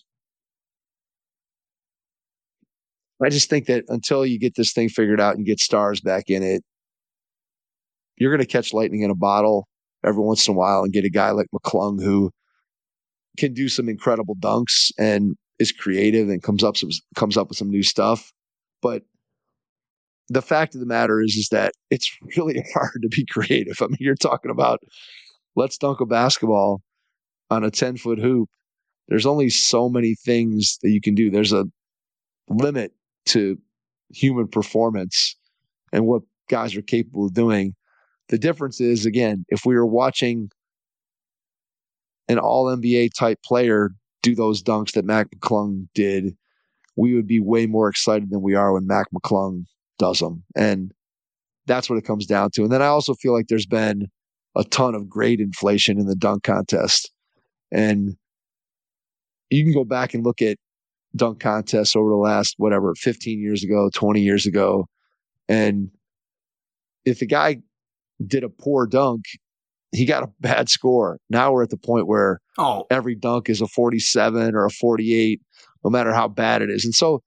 I just think that until you get this thing figured out and get stars back in it, you're going to catch lightning in a bottle every once in a while and get a guy like McClung who can do some incredible dunks and is creative and comes up some, comes up with some new stuff. But the fact of the matter is, is that it's really hard to be creative. I mean, you're talking about let's dunk a basketball on a ten-foot hoop. There's only so many things that you can do. There's a limit to human performance and what guys are capable of doing. The difference is, again, if we were watching an all N B A type player do those dunks that Mac McClung did, we would be way more excited than we are when Mac McClung does them. And that's what it comes down to. And then I also feel like there's been a ton of grade inflation in the dunk contest. And you can go back and look at dunk contests over the last, whatever, fifteen years ago, twenty years ago. And if a guy did a poor dunk, he got a bad score. Now we're at the point where oh. every dunk is a forty-seven or a forty-eight, no matter how bad it is. And so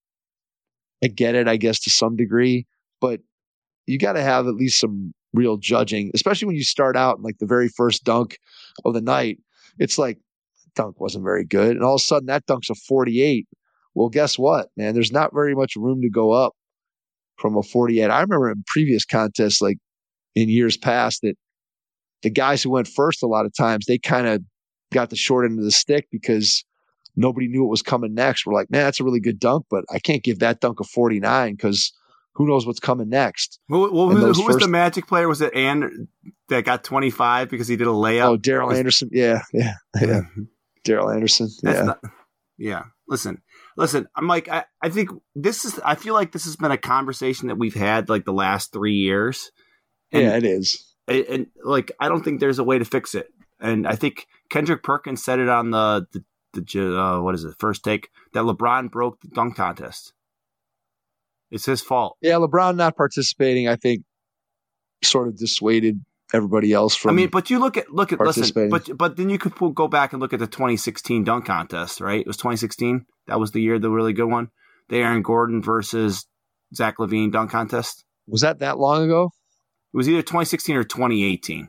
I get it, I guess, to some degree, but you got to have at least some real judging, especially when you start out in like the very first dunk of the night. It's like, dunk wasn't very good. And all of a sudden that dunk's a forty-eight. Well, guess what, man? There's not very much room to go up from a forty-eight. I remember in previous contests, like in years past, that the guys who went first, a lot of times they kind of got the short end of the stick because nobody knew what was coming next. We're like, man, that's a really good dunk, but I can't give that dunk a forty-nine because who knows what's coming next. Well, well, who, who first... was the Magic player? Was it and that got twenty-five because he did a layup? Oh, Daryl was... Anderson. Yeah, yeah, yeah. Daryl Anderson. That's yeah. Not... yeah. Listen, listen, I'm like, I, I think this is, I feel like this has been a conversation that we've had like the last three years. And, yeah, it is. And, and like, I don't think there's a way to fix it. And I think Kendrick Perkins said it on the, the, the uh, what is it, First Take, that LeBron broke the dunk contest. It's his fault. Yeah, LeBron not participating, I think, sort of dissuaded everybody else from. I mean, but you look at look at listen, but but then you could go back and look at the twenty sixteen dunk contest, right? It was twenty sixteen. That was the year, the really good one. The Aaron Gordon versus Zach LaVine dunk contest. Was that that long ago? It was either twenty sixteen or twenty eighteen.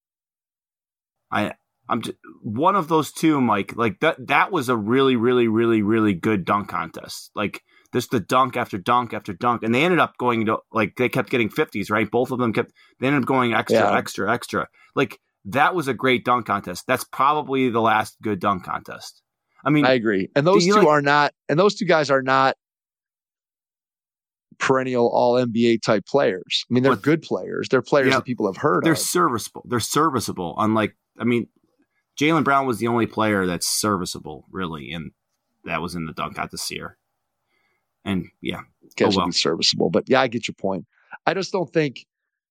I I'm just, one of those two, Mike. Like that that was a really really really really good dunk contest. Like. Just the dunk after dunk after dunk. And they ended up going to, like, they kept getting fifties, right? Both of them kept, they ended up going extra, yeah. extra, extra. Like, that was a great dunk contest. That's probably the last good dunk contest. I mean, I agree. And those two like, are not, and those two guys are not perennial all N B A type players. I mean, they're good players. They're players yeah, that people have heard they're of. They're serviceable. They're serviceable. Unlike, I mean, Jaylen Brown was the only player that's serviceable, really, and that was in the dunk contest this year. And yeah, guys oh well. will be serviceable. But yeah, I get your point. I just don't think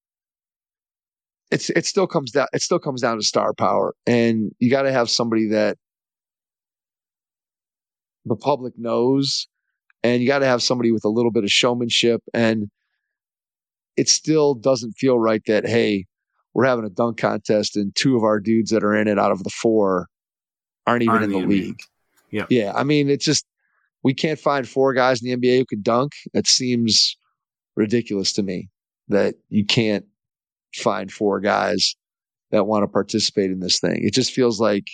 it's it still comes down it still comes down to star power. And you got to have somebody that the public knows, and you got to have somebody with a little bit of showmanship. And it still doesn't feel right that, hey, we're having a dunk contest and two of our dudes that are in it out of the four aren't even aren't in the, the league. Yeah. Yeah. I mean, it's just, we can't find four guys in the N B A who can dunk. It seems ridiculous to me that you can't find four guys that want to participate in this thing. It just feels like,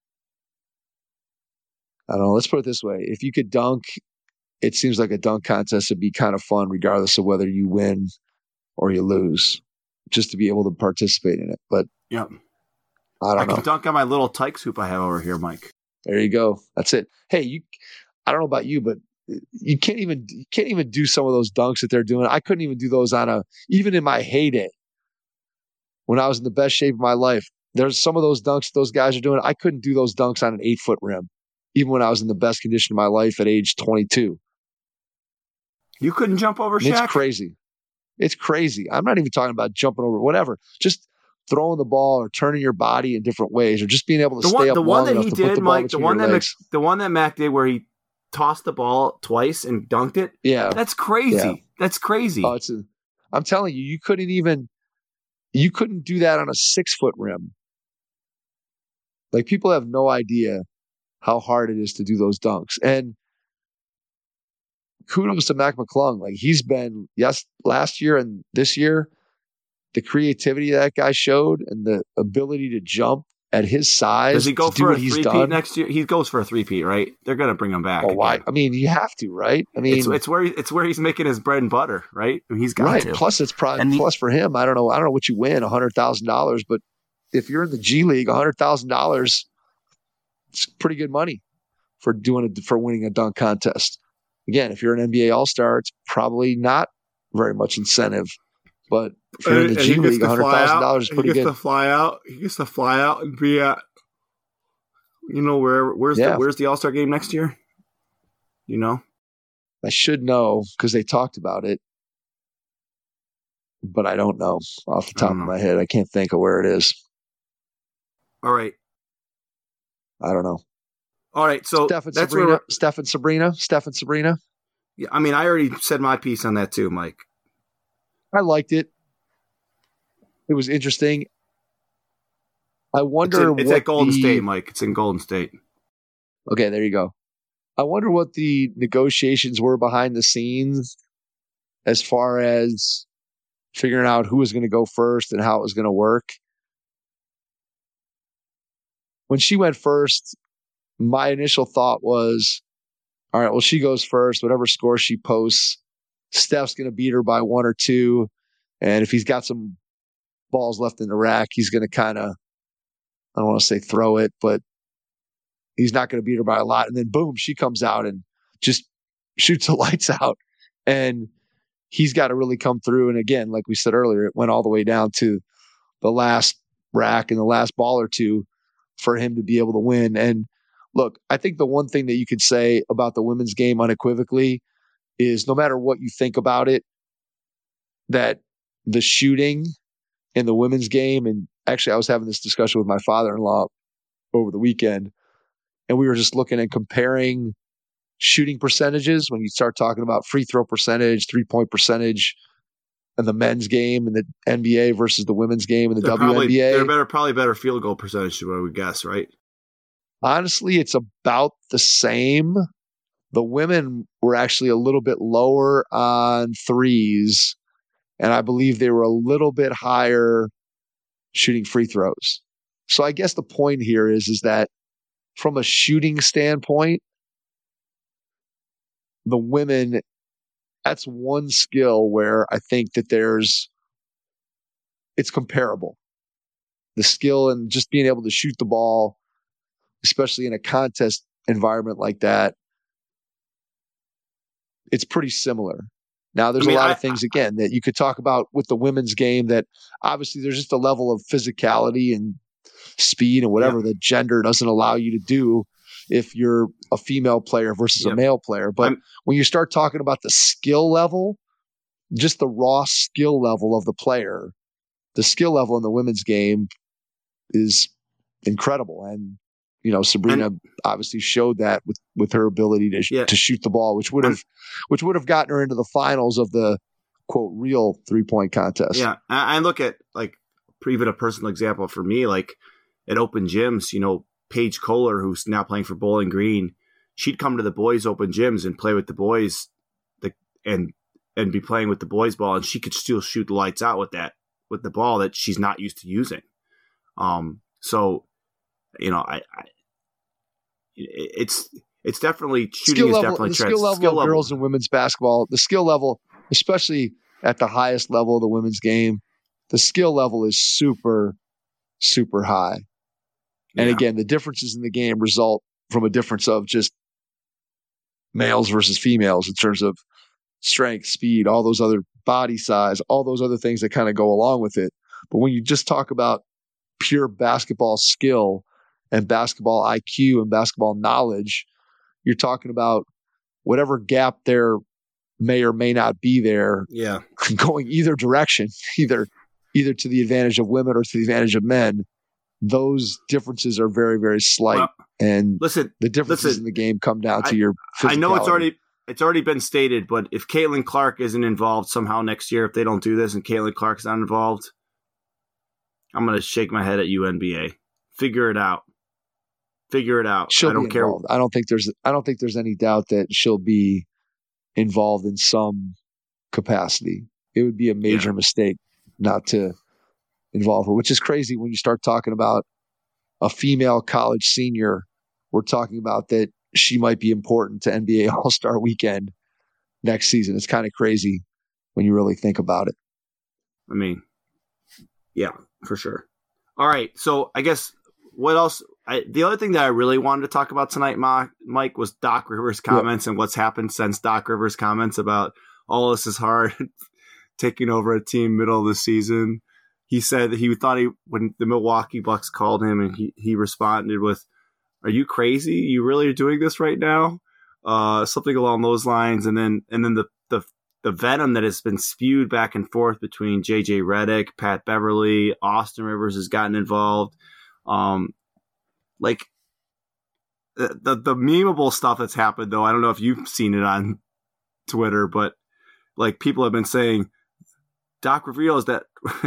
I don't know, let's put it this way. If you could dunk, it seems like a dunk contest would be kind of fun regardless of whether you win or you lose, just to be able to participate in it. But yeah, I don't I know. I can dunk on my little Tykes hoop I have over here, Mike. There you go. That's it. Hey, you, I don't know about you, but you can't even, you can't even do some of those dunks that they're doing. I couldn't even do those on a, even in my heyday, when I was in the best shape of my life, there's some of those dunks those guys are doing. I couldn't do those dunks on an eight foot rim, even when I was in the best condition of my life at age twenty-two. You couldn't jump over Shaq? It's crazy. It's crazy. I'm not even talking about jumping over whatever. Just throwing the ball or turning your body in different ways, or just being able to the stay one, up the long one that enough he to did, put the ball Mike, the one that Mac, legs. the one that Mac did where he tossed the ball twice and dunked it. Yeah, that's crazy. Yeah. That's crazy. Oh, it's a, I'm telling you, you couldn't even you couldn't do that on a six foot rim. Like, people have no idea how hard it is to do those dunks. And kudos to Mac McClung. Like, he's been, yes, last year and this year, the creativity that guy showed and the ability to jump at his size. Does he go to for do a what he's three-peat done. next year? He goes for a three-peat, right? They're going to bring him back. Oh, why? I mean, you have to, right? I mean, it's, it's where he, it's where he's making his bread and butter, right? I mean, he's got right. to. Plus, it's probably and plus he, for him. I don't know. I don't know what you win, a hundred thousand dollars, but if you're in the G League, a hundred thousand dollars, it's pretty good money for doing it for winning a dunk contest. Again, if you're an N B A All Star, it's probably not very much incentive. But if you're in the G League, a hundred thousand dollars is pretty good. He gets good. to fly out. He gets to fly out and be at, you know, where where's yeah. the where's the All Star game next year? You know, I should know because they talked about it, but I don't know off the top of my head. I can't think of where it is. All right, I don't know. All right, so Steph and that's Sabrina, where Steph and Sabrina, Steph and Sabrina. Yeah, I mean, I already said my piece on that too, Mike. I liked it. It was interesting. I wonder it's, in, it's what at Golden the, State, Mike. It's in Golden State. Okay, there you go. I wonder what the negotiations were behind the scenes as far as figuring out who was going to go first and how it was going to work. When she went first, my initial thought was, all right, well, she goes first. Whatever score she posts, Steph's going to beat her by one or two. And if he's got some balls left in the rack, he's going to kind of, I don't want to say throw it, but he's not going to beat her by a lot. And then boom, she comes out and just shoots the lights out. And he's got to really come through. And again, like we said earlier, it went all the way down to the last rack and the last ball or two for him to be able to win. And look, I think the one thing that you could say about the women's game unequivocally is no matter what you think about it, that the shooting in the women's game, and actually I was having this discussion with my father-in-law over the weekend, and we were just looking and comparing shooting percentages when you start talking about free throw percentage, three-point percentage in the men's game and the N B A versus the women's game and the they're W N B A. Probably, they're better, probably better field goal percentage, I would guess, right? Honestly, it's about the same. The women were actually a little bit lower on threes, and I believe they were a little bit higher shooting free throws. So I guess the point here is, is that from a shooting standpoint, the women, that's one skill where I think that there's, it's comparable. The skill and just being able to shoot the ball, especially in a contest environment like that, it's pretty similar. Now, there's I mean, a lot I, of things, again, that you could talk about with the women's game that obviously there's just a level of physicality and speed and whatever yeah. that gender doesn't allow you to do if you're a female player versus yep. a male player. But I'm, when you start talking about the skill level, just the raw skill level of the player, the skill level in the women's game is incredible. And, you know, Sabrina and, obviously showed that with, with her ability to yeah. to shoot the ball, which would have which would have gotten her into the finals of the quote real three point contest. Yeah, I look at like even a personal example for me, like at open gyms. You know, Paige Kohler, who's now playing for Bowling Green, she'd come to the boys' open gyms and play with the boys, the and and be playing with the boys' ball, and she could still shoot the lights out with that with the ball that she's not used to using. Um, so. You know, I, I it's it's definitely shooting skill is level, definitely the trans- skill level skill of level. Girls and women's basketball. The skill level, especially at the highest level of the women's game, the skill level is super, super high. And yeah. again, the differences in the game result from a difference of just males versus females in terms of strength, speed, all those other body size, all those other things that kind of go along with it. But when you just talk about pure basketball skill and basketball I Q and basketball knowledge, you're talking about whatever gap there may or may not be there, yeah, going either direction, either either to the advantage of women or to the advantage of men. Those differences are very, very slight. Well, and listen, the differences listen, in the game come down to I, your physicality. I know it's already it's already been stated, but if Caitlin Clark isn't involved somehow next year, if they don't do this and Caitlin Clark's not involved, I'm going to shake my head at you, N B A. Figure it out. Figure it out. She'll I don't be care. Involved. I don't think there's. I don't think there's any doubt that she'll be involved in some capacity. It would be a major yeah. mistake not to involve her, which is crazy when you start talking about a female college senior. We're talking about that she might be important to N B A All-Star Weekend next season. It's kind of crazy when you really think about it. I mean, yeah, for sure. All right, so I guess what else? I, the other thing that I really wanted to talk about tonight, Ma, Mike, was Doc Rivers' comments yep. and what's happened since Doc Rivers' comments about all this is hard, taking over a team middle of the season. He said that he thought he, when the Milwaukee Bucks called him and he, he responded with, "Are you crazy? You really are doing this right now?" Uh, something along those lines. And then, and then the, the, the venom that has been spewed back and forth between J J Redick, Pat Beverly, Austin Rivers has gotten involved. Um, like the, the, the memeable stuff that's happened though. I don't know if you've seen it on Twitter, but like people have been saying Doc reveals that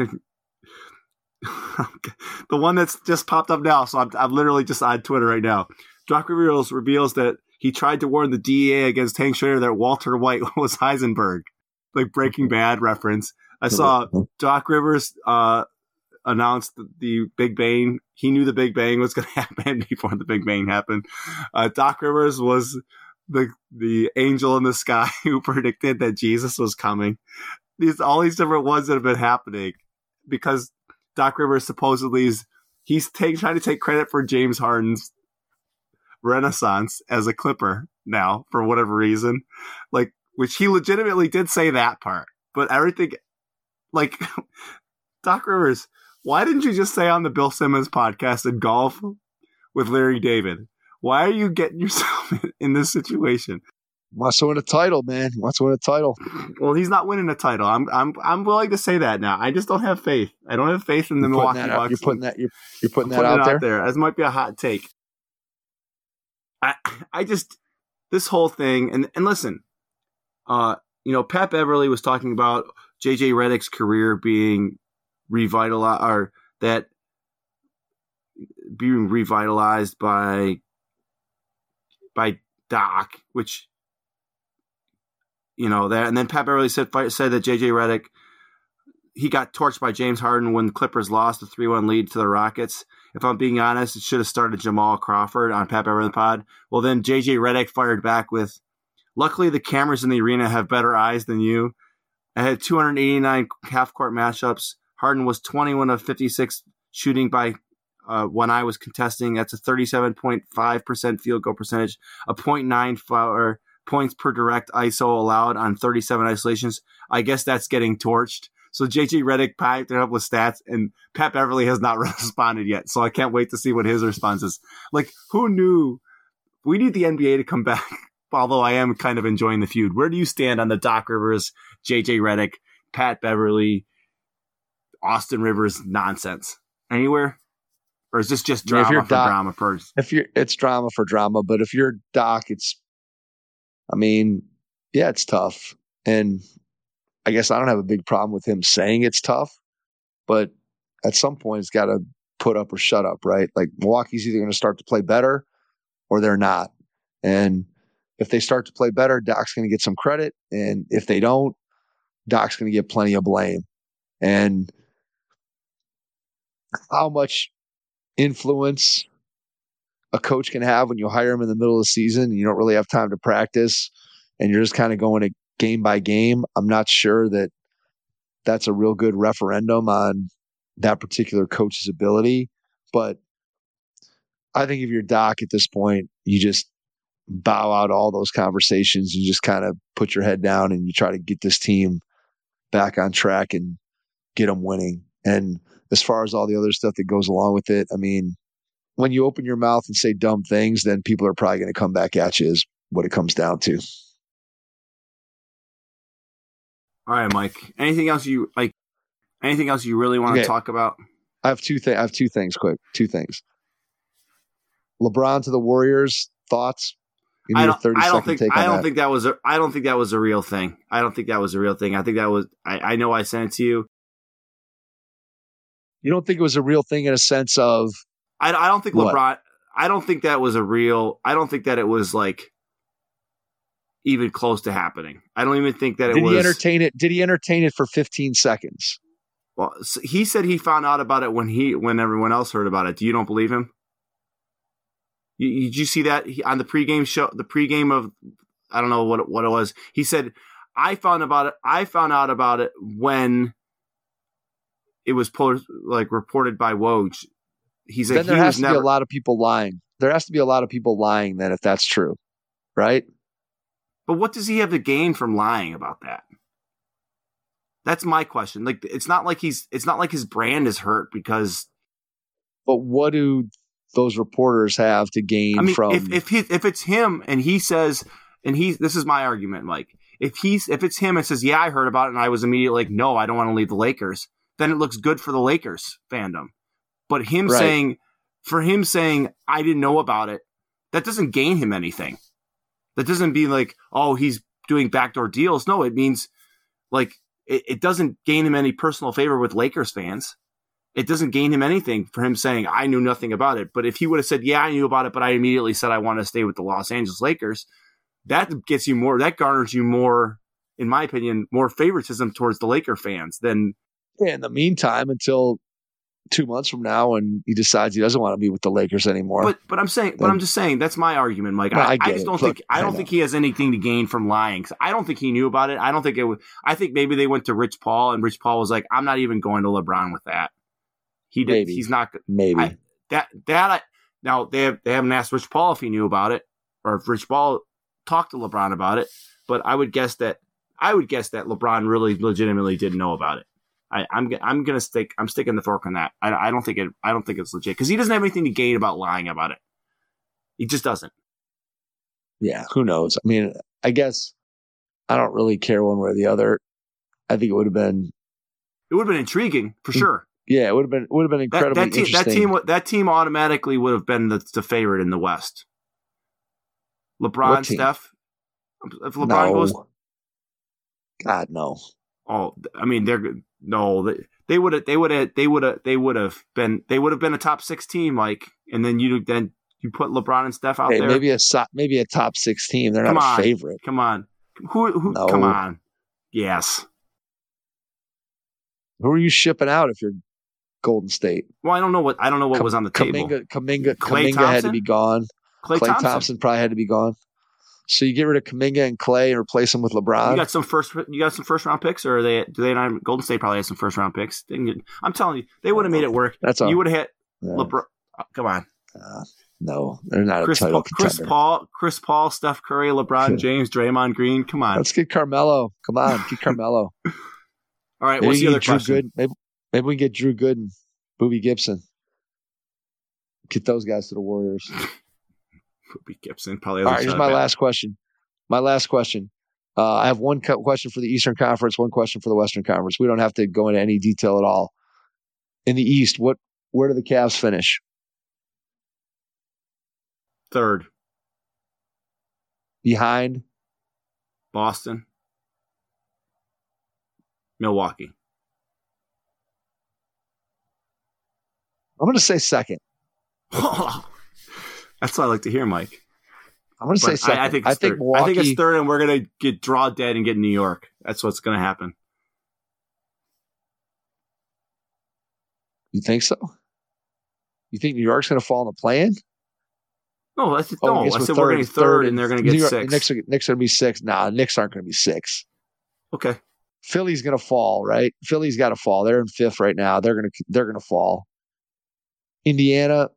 the one that's just popped up now. So I'm, I'm literally just on Twitter right now. Doc reveals reveals that he tried to warn the D E A against Hank Schrader that Walter White was Heisenberg, like Breaking Bad reference. I saw Doc Rivers uh, announced the, the Big Bang. He knew the Big Bang was going to happen before the Big Bang happened. Uh, Doc Rivers was the the angel in the sky who predicted that Jesus was coming. These all these different ones that have been happening because Doc Rivers supposedly is he's take, trying to take credit for James Harden's renaissance as a Clipper now for whatever reason, like which he legitimately did say that part, but everything like Doc Rivers, why didn't you just say on the Bill Simmons podcast in golf with Larry David? Why are you getting yourself in this situation? Wants to win a title, man. Wants to win a title. Well, he's not winning a title. I'm I'm I'm willing to say that now. I just don't have faith. I don't have faith in the you're Milwaukee Bucks. You're putting that. You're, you're putting I'm that putting out, out there? there. This might be a hot take. I I just this whole thing and and listen, uh, you know, Pat Beverly was talking about J J Redick's career being revitalized, or that being revitalized by by Doc, which. You know that, and then Pat Beverly said said that J J Redick he got torched by James Harden when the Clippers lost the three one lead to the Rockets. If I'm being honest, it should have started Jamal Crawford on Pat Beverly Pod. Well, then J J Redick fired back with, "Luckily, the cameras in the arena have better eyes than you. I had two hundred eighty-nine half court matchups. Harden was twenty-one of fifty-six shooting by uh, when I was contesting. That's a thirty-seven point five percent field goal percentage, a point nine foul, points per direct I S O allowed on thirty-seven isolations. I guess that's getting torched. So J J Redick piped it up with stats, and Pat Beverly has not responded yet. So I can't wait to see what his response is. Like, who knew? We need the N B A to come back, although I am kind of enjoying the feud. Where do you stand on the Doc Rivers, J J Redick, Pat Beverly, Austin Rivers nonsense? Anywhere? Or is this just drama for Doc, drama first? If you're, it's drama for drama, but if you're Doc, it's, I mean, yeah, it's tough. And I guess I don't have a big problem with him saying it's tough, but at some point it's got to put up or shut up, right? Like, Milwaukee's either going to start to play better or they're not. And if they start to play better, Doc's going to get some credit. And if they don't, Doc's going to get plenty of blame. And how much influence a coach can have when you hire him in the middle of the season and you don't really have time to practice and you're just kind of going to game by game, I'm not sure that that's a real good referendum on that particular coach's ability. But I think if you're Doc at this point, you just bow out all those conversations. You just kind of put your head down and you try to get this team back on track and get them winning. And as far as all the other stuff that goes along with it, I mean, when you open your mouth and say dumb things, then people are probably going to come back at you is what it comes down to. All right, Mike. Anything else you like? Anything else you really want okay. to talk about? I have two things. I have two things. Quick, two things. LeBron to the Warriors. Thoughts? You need I don't, a thirty I don't second think. take on I don't that. think that was. A, I don't think that was a real thing. I don't think that was a real thing. I think that was. I, I know I sent it to you. You don't think it was a real thing in a sense of? I, I don't think what? LeBron. I don't think that was a real. I don't think that it was like even close to happening. I don't even think that it did was. Did he entertain it? Did he entertain it for fifteen seconds? Well, he said he found out about it when he when everyone else heard about it. Do you don't believe him? You, did you see that he, on the pregame show? The pregame of I don't know what what it was. He said, "I found about it. I found out about it when it was po- like reported by Woj." He said then there he has was to never, be a lot of people lying. There has to be a lot of people lying then if that's true, right? But what does he have to gain from lying about that? That's my question. Like, it's not like he's. It's not like his brand is hurt because. But what do those reporters have to gain I mean, from? if if he, if it's him and he says, and he, this is my argument, Mike. If he's if it's him and says, yeah, I heard about it, and I was immediately like, no, I don't want to leave the Lakers. Then it looks good for the Lakers fandom. But him right. saying, for him saying, I didn't know about it, that doesn't gain him anything. That doesn't be like, oh, he's doing backdoor deals. No, it means like it, it doesn't gain him any personal favor with Lakers fans. It doesn't gain him anything for him saying, I knew nothing about it. But if he would have said, yeah, I knew about it, but I immediately said I want to stay with the Los Angeles Lakers, that gets you more, that garners you more, in my opinion, more favoritism towards the Laker fans than. In the meantime, until two months from now when he decides he doesn't want to be with the Lakers anymore. But but I'm saying, then, but I'm just saying that's my argument, Mike. No, I, I, I just don't Look, think I don't I think he has anything to gain from lying. 'Cause I don't think he knew about it. I don't think it was. I think maybe they went to Rich Paul and Rich Paul was like, I'm not even going to LeBron with that. He did. Maybe. He's not. Maybe I, that that I, now they have, they haven't asked Rich Paul if he knew about it or if Rich Paul talked to LeBron about it. But I would guess that I would guess that LeBron really legitimately didn't know about it. I, I'm I'm gonna stick I'm sticking the fork on that. I, I don't think it I don't think it's legit because he doesn't have anything to gain about lying about it. He just doesn't. Yeah, who knows? I mean, I guess I don't really care one way or the other. I think it would have been. It would have been intriguing for sure. Yeah, it would have been would have been incredibly that, that team, interesting. That team that team automatically would have been the, the favorite in the West. LeBron, Steph. If LeBron no. goes, God no. Oh, I mean, they're no. They they would have. They would have. They would have. They would have been. They would have been a top six team. Like, and then you then you put LeBron and Steph out hey, there. Maybe a maybe a top six team. They're come not on, a favorite. Come on. Who? Who? No. Come on. Yes. Who are you shipping out if you're Golden State? Well, I don't know what I don't know what K- was on the Kuminga, table. Kuminga, Klay Kuminga had to be gone. Klay, Klay Thompson. Thompson probably had to be gone. So you get rid of Kuminga and Klay and replace them with LeBron. You got some first. You got some first round picks, or are they? Do they not? Golden State probably has some first round picks. They can get, I'm telling you, they would have made it work. That's all. You would have hit yeah. LeBron. Uh, come on. Uh, no, they're not Chris a title Paul, Chris contender. Paul, Chris Paul, Steph Curry, LeBron James, Draymond Green. Come on. Let's get Carmelo. Come on, get Carmelo. All right, maybe what's the other Drew question? Gooden. Maybe, maybe we can get Drew Gooden, Boobie Gibson. Get those guys to the Warriors. Boobie Gibson probably. All right, here's my last question. My last question. Uh, I have one co- question for the Eastern Conference, one question for the Western Conference. We don't have to go into any detail at all. In the East, what where do the Cavs finish? Third. Behind? Boston. Milwaukee. I'm going to say second. That's what I like to hear, Mike. I'm going to say second. I, I think I it's think third. Milwaukee, I think it's third, and we're going to get draw dead and get New York. That's what's going to happen. You think so? You think New York's going to fall in the play-in? No, I said, Oh, no. I guess I we're said we're going to third, third, third, and they're going to New get York- six. Knicks are, Knicks are going to be six. Nah, Knicks aren't going to be six. Okay. Philly's going to fall, right? Philly's got to fall. They're in fifth right now. They're going to they're going to fall. Indiana,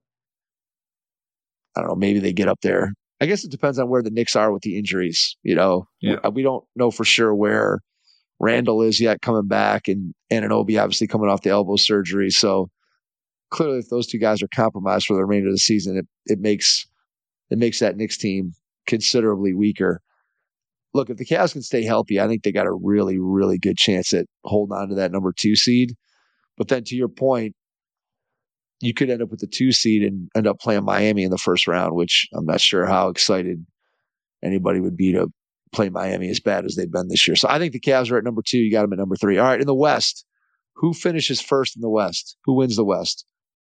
I don't know. Maybe they get up there. I guess it depends on where the Knicks are with the injuries. You know, Yeah. we, we don't know for sure where Randall is yet coming back, and Anunoby obviously coming off the elbow surgery. So clearly, if those two guys are compromised for the remainder of the season, it it makes it makes that Knicks team considerably weaker. Look, if the Cavs can stay healthy, I think they got a really, really good chance at holding on to that number two seed. But then to your point, you could end up with the two seed and end up playing Miami in the first round, which I'm not sure how excited anybody would be to play Miami as bad as they've been this year. So I think the Cavs are at number two. You got them at number three. All right, in the West, who finishes first in the West? Who wins the West?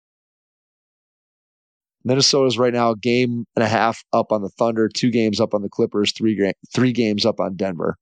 Minnesota's right now a game and a half up on the Thunder, two games up on the Clippers, three ga- three games up on Denver.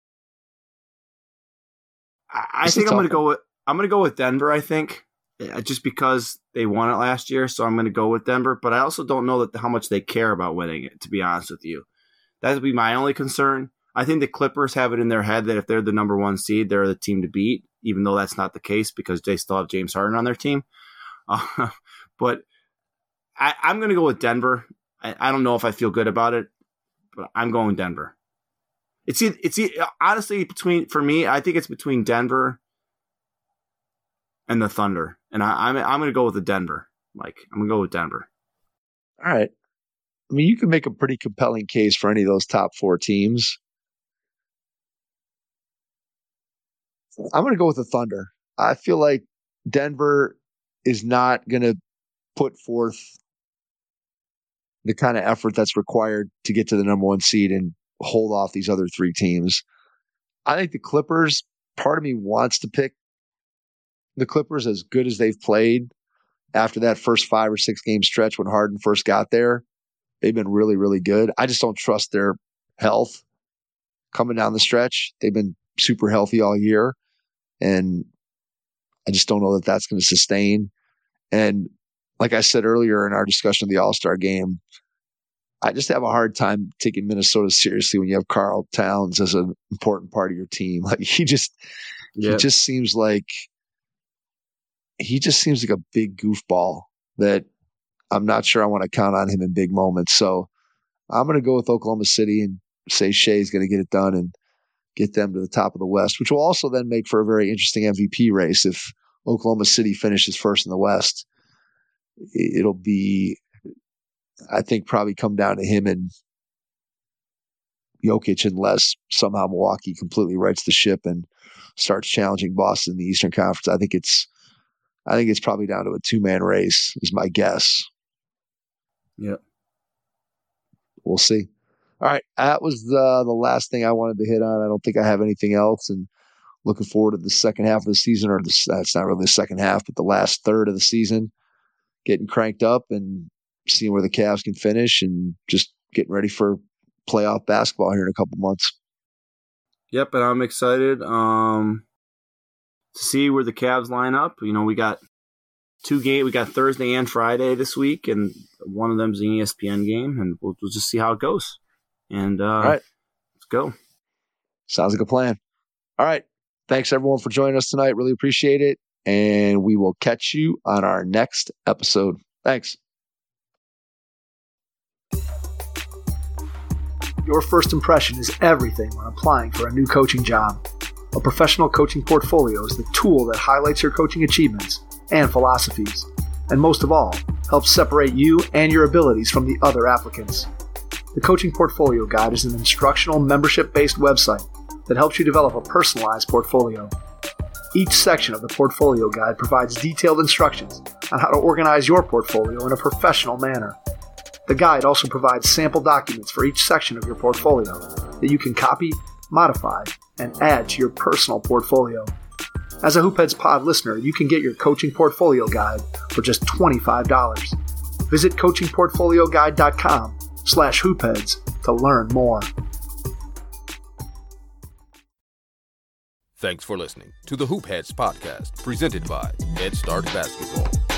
I, I This is think I'm going to tough. go with I'm going to go with Denver. I think uh, just because they won it last year, so I'm going to go with Denver. But I also don't know that how much they care about winning it. To be honest with you, that would be my only concern. I think the Clippers have it in their head that if they're the number one seed, they're the team to beat. Even though that's not the case because they still have James Harden on their team. Uh, but I, I'm going to go with Denver. I, I don't know if I feel good about it, but I'm going Denver. It's it's honestly between for me. I think it's between Denver and the Thunder, and I, I'm I'm going to go with the Denver. Mike, I'm going to go with Denver. All right. I mean, you can make a pretty compelling case for any of those top four teams. I'm going to go with the Thunder. I feel like Denver is not going to put forth the kind of effort that's required to get to the number one seed and hold off these other three teams. I think the Clippers, part of me wants to pick the Clippers as good as they've played after that first five or six game stretch when Harden first got there. They've been really, really good. I just don't trust their health coming down the stretch. They've been super healthy all year, and I just don't know that that's going to sustain. And like I said earlier in our discussion of the All-Star game, I just have a hard time taking Minnesota seriously when you have Karl Towns as an important part of your team. Like he just, Yeah. he just seems like he just seems like a big goofball that I'm not sure I want to count on him in big moments. So I'm going to go with Oklahoma City and say Shea's going to get it done and get them to the top of the West, which will also then make for a very interesting M V P race if Oklahoma City finishes first in the West. It'll be, I think, probably come down to him and Jokic unless somehow Milwaukee completely rights the ship and starts challenging Boston in the Eastern Conference. I think it's, I think it's probably down to a two-man race is my guess. Yep. We'll see. All right. That was the, the last thing I wanted to hit on. I don't think I have anything else. And looking forward to the second half of the season, or the, that's not really the second half, but the last third of the season, getting cranked up and seeing where the Cavs can finish and just getting ready for playoff basketball here in a couple months. Yep, and I'm excited um, to see where the Cavs line up. You know, we got two games. We got Thursday and Friday this week, and one of them's an E S P N game, and we'll, we'll just see how it goes. And uh, All right. Let's go. Sounds like a plan. All right. Thanks, everyone, for joining us tonight. Really appreciate it. And we will catch you on our next episode. Thanks. Your first impression is everything when applying for a new coaching job. A professional coaching portfolio is the tool that highlights your coaching achievements and philosophies, and most of all, helps separate you and your abilities from the other applicants. The Coaching Portfolio Guide is an instructional membership-based website that helps you develop a personalized portfolio. Each section of the Portfolio Guide provides detailed instructions on how to organize your portfolio in a professional manner. The guide also provides sample documents for each section of your portfolio that you can copy, modify, and add to your personal portfolio. As a Hoopheads Pod listener, you can get your Coaching Portfolio Guide for just twenty-five dollars. Visit coaching portfolio guide dot com slash hoopheads to learn more. Thanks for listening to the Hoopheads podcast, presented by Head Start Basketball.